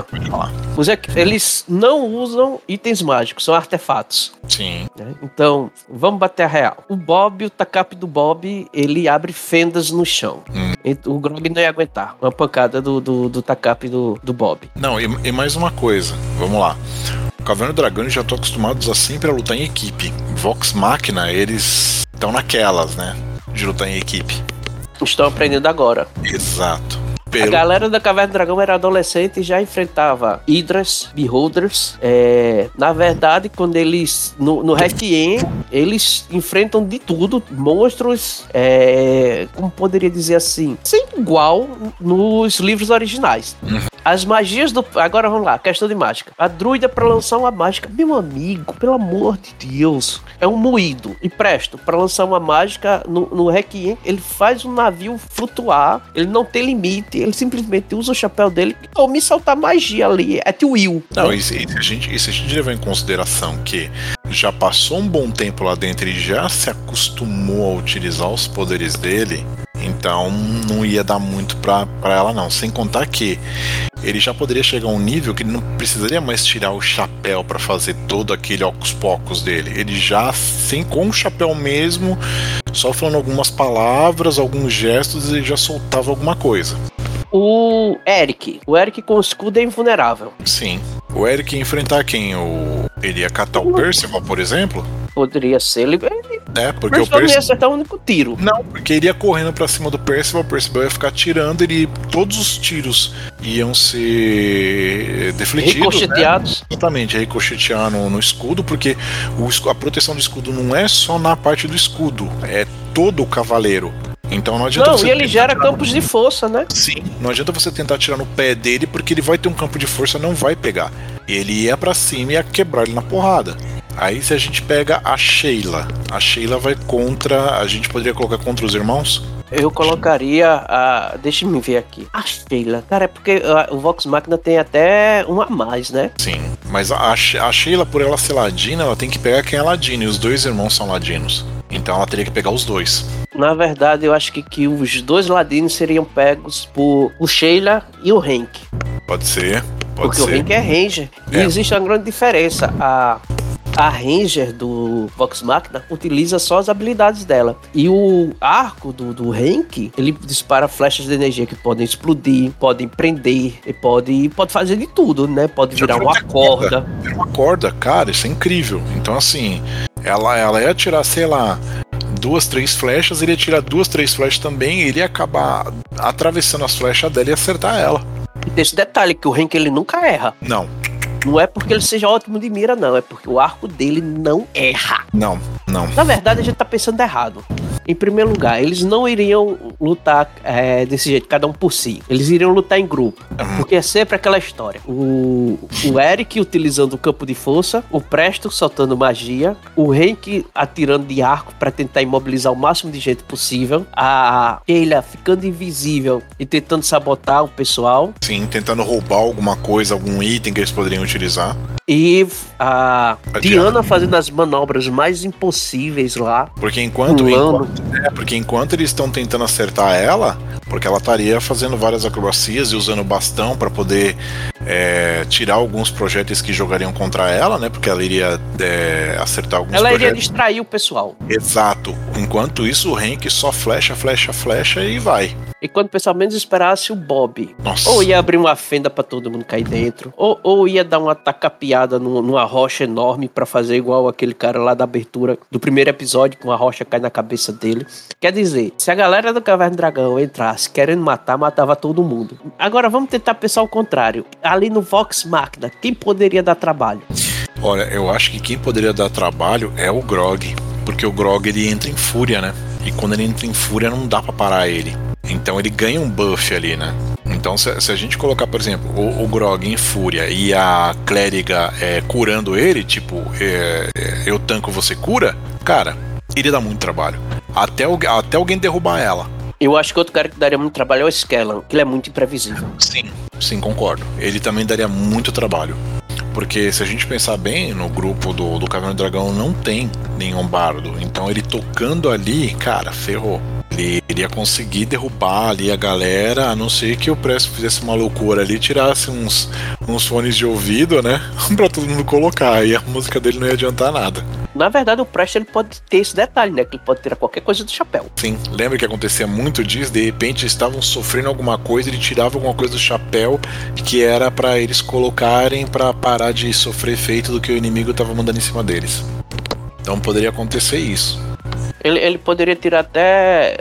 eles não usam itens mágicos, são artefatos. Sim. Então, vamos bater a real. O tacape do Bob, ele abre fendas no chão. O Grog não ia aguentar uma pancada do tacape do Bob. Não, e mais uma coisa, vamos lá. O Caverna do Dragão já estão acostumados a sempre a lutar em equipe. Vox Machina, eles estão naquelas, né? De lutar em equipe. Estão aprendendo agora. Exato. A galera da Caverna do Dragão era adolescente e já enfrentava Hydras, Beholders. Na verdade, quando eles... No Requiem, eles enfrentam de tudo. Monstros, como poderia dizer assim, sem igual nos livros originais. As magias do... Agora vamos lá, questão de mágica. A druida pra lançar uma mágica, meu amigo, pelo amor de Deus, é um moído. E presto, pra lançar uma mágica no Requiem, ele faz um navio flutuar, ele não tem limite, ele simplesmente usa o chapéu dele ou me soltar magia ali, é to will. Não, e se a gente levar em consideração que já passou um bom tempo lá dentro e já se acostumou a utilizar os poderes dele, Então não ia dar muito pra ela não. Sem contar que ele já poderia chegar a um nível que ele não precisaria mais tirar o chapéu pra fazer todo aquele ocus pocus dele. Ele já, com o chapéu mesmo, só falando algumas palavras, alguns gestos, ele já soltava alguma coisa. O Eric com o escudo é invulnerável. Sim. O Eric ia enfrentar quem? Ele ia catar o Percival, por exemplo? Poderia ser ele. Porque mas o Percival não ia acertar o único tiro. Não, porque ele ia correndo pra cima do Percival, o Percival ia ficar tirando, todos os tiros iam ser defletidos. Ricocheteados. Né? Exatamente, ricochetear no escudo, porque a proteção do escudo não é só na parte do escudo, é todo o cavaleiro. Então não adianta e ele gera campos de força, né? Sim, não adianta você tentar tirar no pé dele, porque ele vai ter um campo de força, não vai pegar. Ele ia pra cima e ia quebrar ele na porrada. Aí se a gente pega a Sheila vai contra, a gente poderia colocar contra os irmãos? Eu colocaria deixa eu me ver aqui. A Sheila, cara, é porque o Vox Machina tem até um a mais, né? Sim, mas a Sheila, por ela ser ladina, ela tem que pegar quem é ladino, e os dois irmãos são ladinos. Então ela teria que pegar os dois. Na verdade, eu acho que os dois ladinos seriam pegos por o Sheila e o Hank. Pode ser. Porque o Hank é Ranger. E existe uma grande diferença. A Ranger do Vox Machina utiliza só as habilidades dela. E o arco do Hank, ele dispara flechas de energia que podem explodir, podem prender, e pode fazer de tudo, né? Pode virar uma corda. Vira uma corda, cara, isso é incrível. Então, assim, ela ia tirar, sei lá, 2, 3 flechas, ele ia tirar 2, 3 flechas também, e ele ia acabar atravessando as flechas dela e acertar ela. E tem esse detalhe, que o Hank, ele nunca erra. Não é porque ele seja ótimo de mira, não. É porque o arco dele não erra. Não. Na verdade, a gente tá pensando errado. Em primeiro lugar, eles não iriam lutar desse jeito, cada um por si. Eles iriam lutar em grupo. Porque é sempre aquela história. O Eric utilizando o campo de força, o Presto soltando magia, o Hank atirando de arco pra tentar imobilizar o máximo de gente possível, a Sheila ficando invisível e tentando sabotar o pessoal. Sim, tentando roubar alguma coisa, algum item que eles poderiam utilizar. E a Diana fazendo as manobras mais impossíveis lá. Porque enquanto eles estão tentando acertar ela, porque ela estaria fazendo várias acrobacias e usando o bastão para poder tirar alguns projéteis que jogariam contra ela, né? Porque ela iria acertar alguns projéteis. Ela iria distrair o pessoal. Exato. Enquanto isso, o Hank só flecha e vai. E quando o pessoal menos esperasse, o Bob Nossa. Ou ia abrir uma fenda pra todo mundo cair dentro, ou ia dar uma tacapiada numa rocha enorme pra fazer igual aquele cara lá da abertura do primeiro episódio, com a rocha cai na cabeça dele. Quer dizer, se a galera do Caverna do Dragão entrasse querendo matar, matava todo mundo. Agora vamos tentar pensar o contrário. Ali no Vox Machina, quem poderia dar trabalho? Olha, eu acho que quem poderia dar trabalho é o Grog. Porque o Grog, ele entra em fúria, né? E quando ele entra em fúria, não dá pra parar ele. Então ele ganha um buff ali, né? Então se a gente colocar, por exemplo, o Grog em fúria e a clériga curando ele, tipo, eu tanco, você cura, cara, iria dar muito trabalho. Até alguém derrubar ela. Eu acho que outro cara que daria muito trabalho é o Skellan, que ele é muito imprevisível. Sim, concordo. Ele também daria muito trabalho. Porque se a gente pensar bem, no grupo do Caverna do Dragão não tem nenhum bardo. Então ele tocando ali, cara, ferrou. Ele iria conseguir derrubar ali a galera, a não ser que o Presto fizesse uma loucura ali, tirasse uns fones de ouvido, né? Pra todo mundo colocar, e a música dele não ia adiantar nada. Na verdade, o Presto ele pode ter esse detalhe, né? Que ele pode tirar qualquer coisa do chapéu. Sim, lembra que acontecia muito disso? De repente eles estavam sofrendo alguma coisa, ele tirava alguma coisa do chapéu que era pra eles colocarem pra parar de sofrer efeito do que o inimigo tava mandando em cima deles. Então poderia acontecer isso. Ele poderia tirar até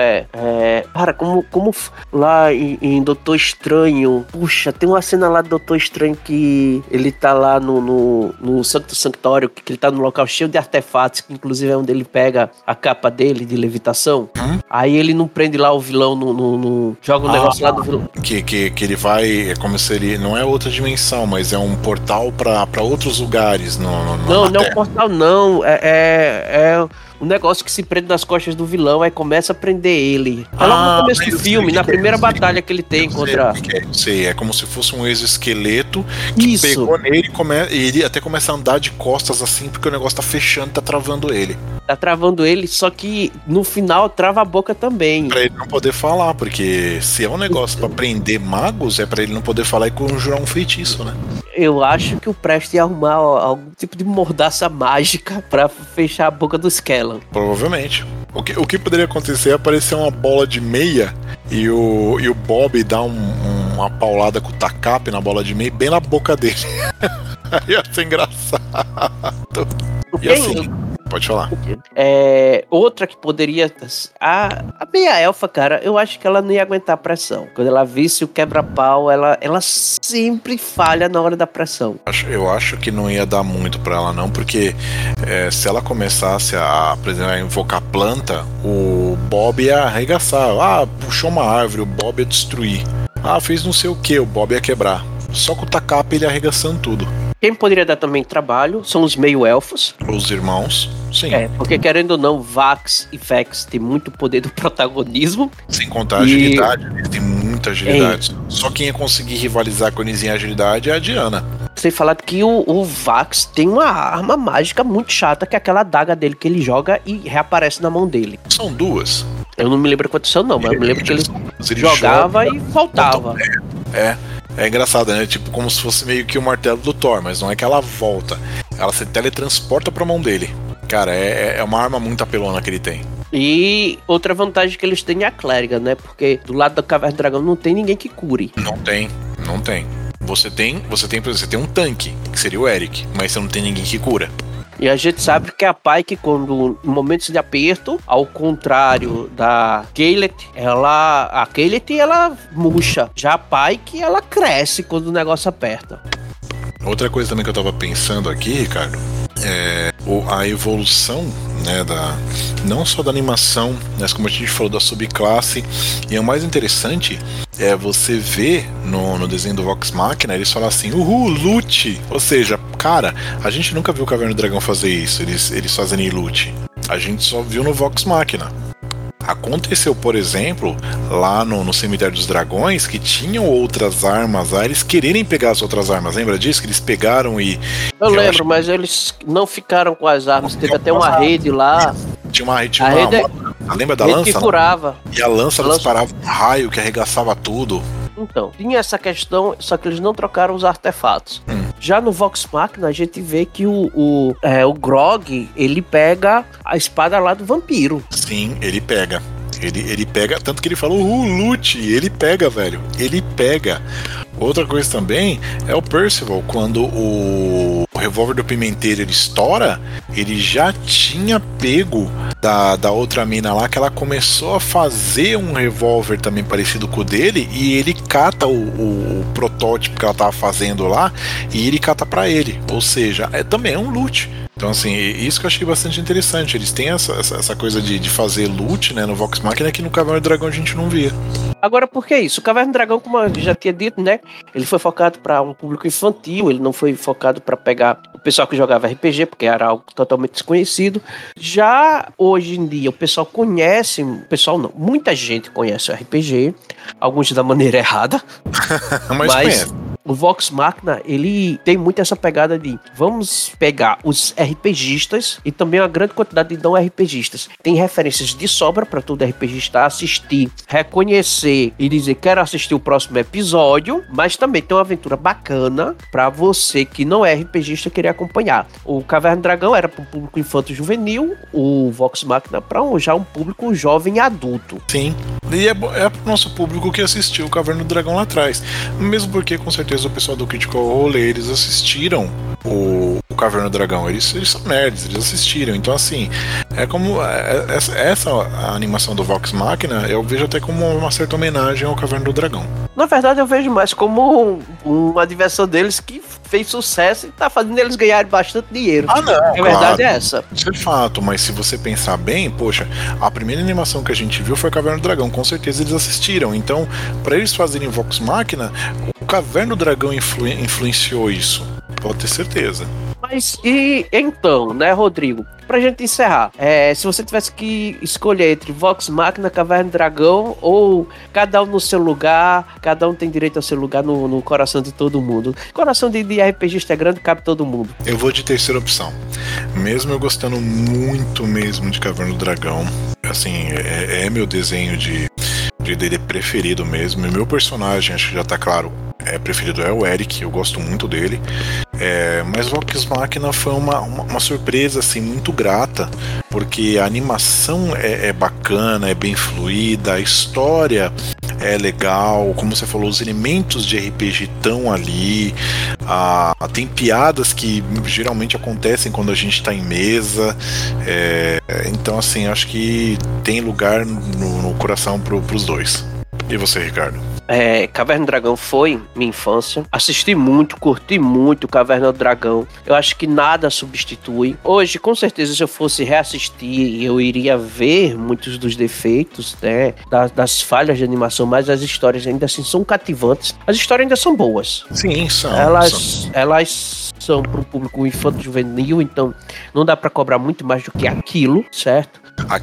cara, como lá em Doutor Estranho. Puxa, tem uma cena lá do Doutor Estranho que ele tá lá no Sancto Sanctório, que ele tá num local cheio de artefatos, que inclusive é onde ele pega a capa dele de levitação. Aí ele não prende lá o vilão joga um negócio lá do vilão. Que ele vai, é como se ele, não é outra dimensão, mas é um portal pra outros lugares. Não é um portal, não. É um negócio que se prende nas costas do vilão, aí começa a prender ele. É logo no começo do filme, na primeira batalha que ele tem contra... Sei, é como se fosse um exoesqueleto que pegou nele e ele até começa a andar de costas assim, porque o negócio tá fechando, tá travando ele. Tá travando ele, só que no final trava a boca também. Pra ele não poder falar, porque se é um negócio pra prender magos, é pra ele não poder falar e conjurar um feitiço, né? Eu acho que o Prestes ia arrumar algum tipo de mordaça mágica pra fechar a boca do Skellan. Provavelmente. O que poderia acontecer é aparecer uma bola de meia e o Bob dá uma paulada com o tacape na bola de meia bem na boca dele. Ia ser engraçado. E assim, pode falar. Outra que poderia... A meia-elfa, cara, eu acho que ela não ia aguentar a pressão. Quando ela visse o quebra-pau, ela sempre falha na hora da pressão. Eu acho que não ia dar muito pra ela não, porque se ela começasse por exemplo, a invocar planta, o Bob ia arregaçar. Puxou uma árvore, o Bob ia destruir. Fez não sei o que, o Bob ia quebrar. Só com o tacape ele ia arregaçando tudo. Quem poderia dar também trabalho são os meio-elfos. Os irmãos, sim. Porque querendo ou não, Vax e Vex têm muito poder do protagonismo. Sem contar a agilidade, eles têm muita agilidade. Só quem ia conseguir rivalizar com eles em agilidade é a Diana. Sem falar que o Vax tem uma arma mágica muito chata, que é aquela adaga dele que ele joga e reaparece na mão dele. São duas. Eu não me lembro a condição não, mas eu me lembro que ele jogava e voltava. É engraçado, né? Tipo, como se fosse meio que o martelo do Thor, mas não é que ela volta. Ela se teletransporta pra mão dele. Cara, é uma arma muito apelona que ele tem. E outra vantagem que eles têm é a clériga, né? Porque do lado da Caverna do Dragão não tem ninguém que cure. Não tem. Você tem um tanque, que seria o Eric, mas você não tem ninguém que cura. E a gente sabe que a Pike, quando em momentos de aperto, ao contrário da Kaylet, a Kaylet ela murcha. Já a Pike, ela cresce quando o negócio aperta. Outra coisa também que eu tava pensando aqui, Ricardo, a evolução, né, não só da animação, mas como a gente falou da subclasse, e o mais interessante é você ver no desenho do Vox Machina, eles falam assim, loot! Ou seja, cara, a gente nunca viu o Caverna do Dragão fazer isso, eles fazem loot. A gente só viu no Vox Machina. Aconteceu, por exemplo, lá no Cemitério dos Dragões, que tinham outras armas lá, eles quererem pegar as outras armas. Lembra disso? Que eles pegaram e... Eu lembro, mas eles não ficaram com as armas. Teve até uma rede lá. Tinha uma rede, lembra da rede lança? Que curava. E a lança disparava um raio que arregaçava tudo. Então, tinha essa questão, só que eles não trocaram os artefatos. Já no Vox Machina, a gente vê que o Grog, ele pega a espada lá do vampiro. Sim, ele pega. Ele pega, tanto que ele falou, loot, ele pega, velho. Ele pega. Outra coisa também é o Percival, quando o revólver do Pimenteiro ele estoura, ele já tinha pego da outra mina lá, que ela começou a fazer um revólver também parecido com o dele, e ele cata o protótipo que ela tava fazendo lá, e ele cata pra ele. Ou seja, também é um loot. Então, assim, isso que eu achei bastante interessante. Eles têm essa coisa de fazer loot, né, no Vox Machina, que no Caverna do Dragão a gente não via. Agora, por que isso? O Caverna do Dragão, como eu já tinha dito, né, ele foi focado para um público infantil, ele não foi focado para pegar o pessoal que jogava RPG, porque era algo totalmente desconhecido. Já hoje em dia, o pessoal conhece, muita gente conhece o RPG, alguns da maneira errada, mas o Vox Machina, ele tem muito essa pegada de vamos pegar os RPGistas e também uma grande quantidade de não RPGistas. Tem referências de sobra para todo RPGista assistir, reconhecer e dizer quero assistir o próximo episódio, mas também tem uma aventura bacana para você que não é RPGista querer acompanhar. O Caverna do Dragão era para um público infanto-juvenil, o Vox Machina para já um público jovem e adulto. Sim, e é pro nosso público que assistiu o Caverna do Dragão lá atrás, mesmo porque com certeza o pessoal do Critical Role, eles assistiram o Caverna do Dragão, eles são nerds, eles assistiram, então assim, é como essa animação do Vox Machina, eu vejo até como uma certa homenagem ao Caverna do Dragão. Na verdade eu vejo mais como uma diversão deles que fez sucesso e tá fazendo eles ganharem bastante dinheiro. Não, a verdade é essa. Isso é fato, mas se você pensar bem, poxa, a primeira animação que a gente viu foi Caverna do Dragão, com certeza eles assistiram, então pra eles fazerem Vox Machina, o Caverna do Dragão influenciou isso, pode ter certeza. Mas, e então, né, Rodrigo? Pra gente encerrar, se você tivesse que escolher entre Vox Machina, Caverna do Dragão, ou cada um no seu lugar, cada um tem direito ao seu lugar no coração de todo mundo. Coração de RPGista é grande, cabe todo mundo. Eu vou de terceira opção. Mesmo eu gostando muito mesmo de Caverna do Dragão, assim, é meu desenho de D&D preferido mesmo. E meu personagem, acho que já tá claro, preferido é o Eric, eu gosto muito dele. Mas Vox Machina foi uma surpresa assim, muito grata, porque a animação é bacana, é bem fluida, a história é legal, como você falou, os elementos de RPG estão ali, tem piadas que geralmente acontecem quando a gente está em mesa, então assim, acho que tem lugar no coração pros dois. E você, Ricardo? Caverna do Dragão foi minha infância. Assisti muito, curti muito Caverna do Dragão. Eu acho que nada substitui. Hoje, com certeza, se eu fosse reassistir, eu iria ver muitos dos defeitos, né, das falhas de animação, mas as histórias ainda assim são cativantes. As histórias ainda são boas. Sim, são. Elas são para um público infanto-juvenil, então não dá para cobrar muito mais do que aquilo, certo?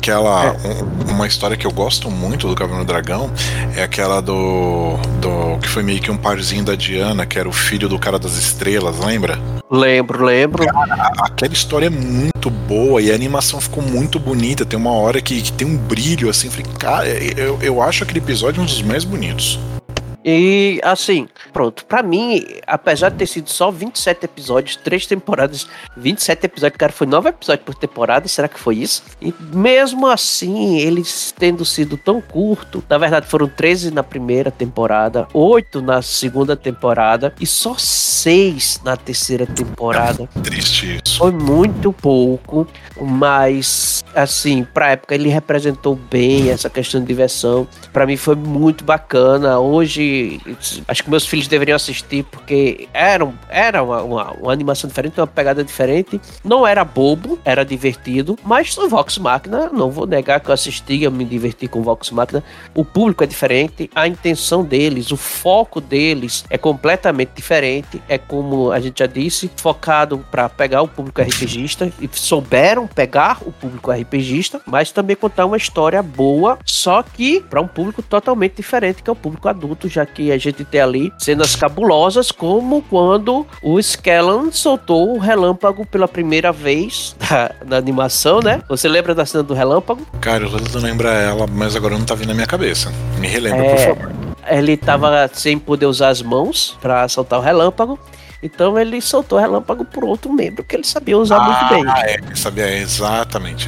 Uma história que eu gosto muito do Caverna do Dragão é aquela do que foi meio que um parzinho da Diana, que era o filho do cara das estrelas, lembra? Lembro. Aquela história é muito boa e a animação ficou muito bonita. Tem uma hora que tem um brilho assim. Falei, cara, eu acho aquele episódio um dos mais bonitos. E, assim, pronto, pra mim, apesar de ter sido só 27 episódios, 3 temporadas, 27 episódios, cara, foi 9 episódios por temporada, será que foi isso? E mesmo assim, eles tendo sido tão curto, na verdade foram 13 na primeira temporada, 8 na segunda temporada e só 6 na terceira temporada. Triste isso. Foi muito pouco, mas, assim, pra época ele representou bem essa questão de diversão. Pra mim foi muito bacana. Hoje, acho que meus filhos deveriam assistir, porque era uma animação diferente, uma pegada diferente. Não era bobo, era divertido, mas o Vox Machina, não vou negar que eu assisti, eu me diverti com o Vox Machina. O público é diferente, a intenção deles, o foco deles é completamente diferente. É, como a gente já disse, focado para pegar o público RPGista, e souberam pegar o público RPGista, mas também contar uma história boa, só que para um público totalmente diferente, que é o público adulto, já que a gente tem ali cenas cabulosas, como quando o Skellan soltou o relâmpago pela primeira vez na animação, né? Você lembra da cena do relâmpago? Cara, eu tô lembrar ela, mas agora não tá vindo na minha cabeça. Me relembra, por favor. Ele tava sem poder usar as mãos pra soltar o relâmpago, então ele soltou o relâmpago por outro membro que ele sabia usar muito bem. Ele sabia, exatamente.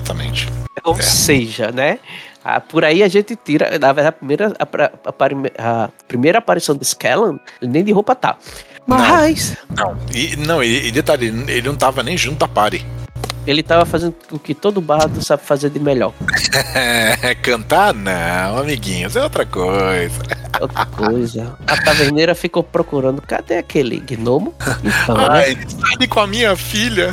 Ou seja, né? Por aí a gente tira, na verdade, a primeira aparição do Skellan, ele nem de roupa tá. Mas... E detalhe, ele não tava nem junto da party. Ele tava fazendo o que todo bardo sabe fazer de melhor. Cantar? Não, amiguinhos, é outra coisa. Outra coisa. A taverneira ficou procurando, cadê aquele gnomo? Então, sai com a minha filha.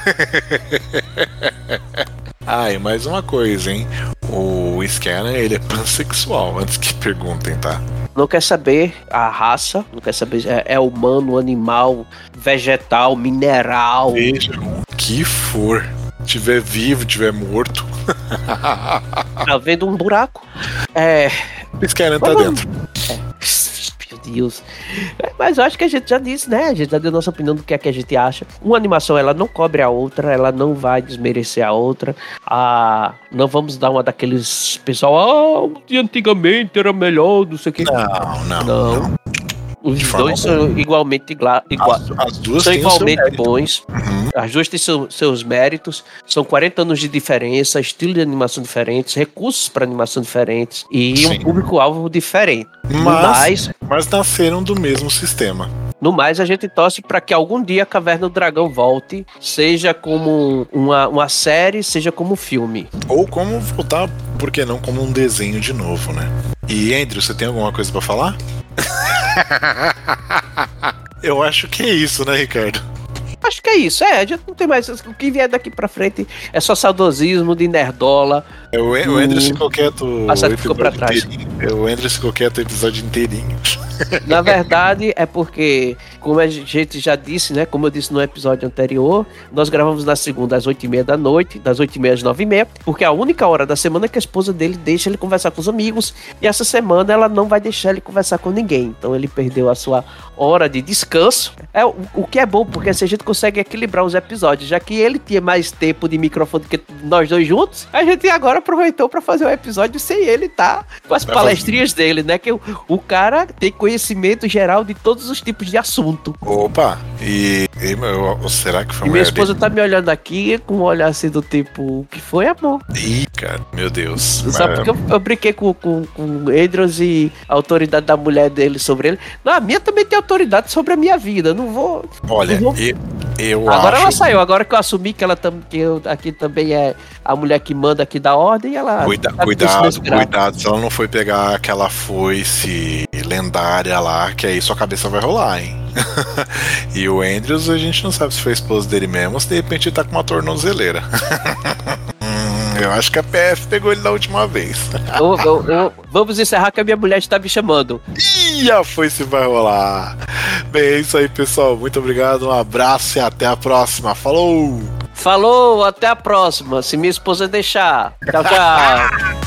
Mais uma coisa, hein? O Scanner, ele é pansexual, antes que perguntem, tá? Não quer saber a raça, não quer saber é humano, animal, vegetal, mineral. Veja o que for. Tiver vivo, tiver morto. Tá vendo um buraco? O Scanner tá dentro. Meu Deus. Mas eu acho que a gente já disse, né? A gente já deu nossa opinião do que é que a gente acha. Uma animação, ela não cobre a outra, ela não vai desmerecer a outra. Não vamos dar uma daqueles pessoal, de antigamente era melhor, não sei o que. Não. Os dois são igualmente as duas são igualmente bons. Uhum. As duas têm seus méritos. São 40 anos de diferença, estilo de animação diferentes, recursos para animação diferentes e um público-alvo diferente. Mas nasceram do mesmo sistema. No mais, a gente torce para que algum dia a Caverna do Dragão volte, seja como uma série, seja como filme. Ou como voltar, por que não, como um desenho de novo, né? E Andrew, você tem alguma coisa para falar? Eu acho que é isso, né, Ricardo? Acho que é isso, a gente não tem mais. O que vier daqui pra frente é só saudosismo de nerdola. O Andrew ficou quieto. Passado ficou pra trás. O Andrew ficou quieto o episódio inteirinho. Na verdade, é porque como a gente já disse, né? Como eu disse no episódio anterior, nós gravamos na segunda às 8h30 da noite, das 8h30 às 9h30, porque é a única hora da semana que a esposa dele deixa ele conversar com os amigos, e essa semana ela não vai deixar ele conversar com ninguém. Então ele perdeu a sua hora de descanso. O que é bom, porque assim a gente consegue equilibrar os episódios, já que ele tinha mais tempo de microfone do que nós dois juntos, a gente agora aproveitou para fazer o episódio sem ele estar com as palestrinhas dele, né? Que o cara tem conhecimento geral de todos os tipos de assunto. Opa, será que foi e minha esposa tá me olhando aqui com um olhar assim do tipo, o que foi, amor? Ih, cara, meu Deus. Sabe porque eu brinquei com o Andrews e a autoridade da mulher dele sobre ele. Não, a minha também tem autoridade sobre a minha vida, não vou... Olha, não vou... eu agora acho... ela saiu, agora que eu assumi que eu aqui também é a mulher que manda aqui da ordem, ela... Cuidado, se ela não foi pegar aquela foice lendária lá, que aí sua cabeça vai rolar, hein? E o Andrews, a gente não sabe se foi esposo dele mesmo ou se de repente ele tá com uma tornozeleira. Eu acho que a PF pegou ele da última vez. Vamos encerrar que a minha mulher está me chamando. Ih, a foice vai rolar. Bem, é isso aí, pessoal. Muito obrigado, um abraço e até a próxima. Falou! Falou, até a próxima, se minha esposa deixar. Tchau, tchau.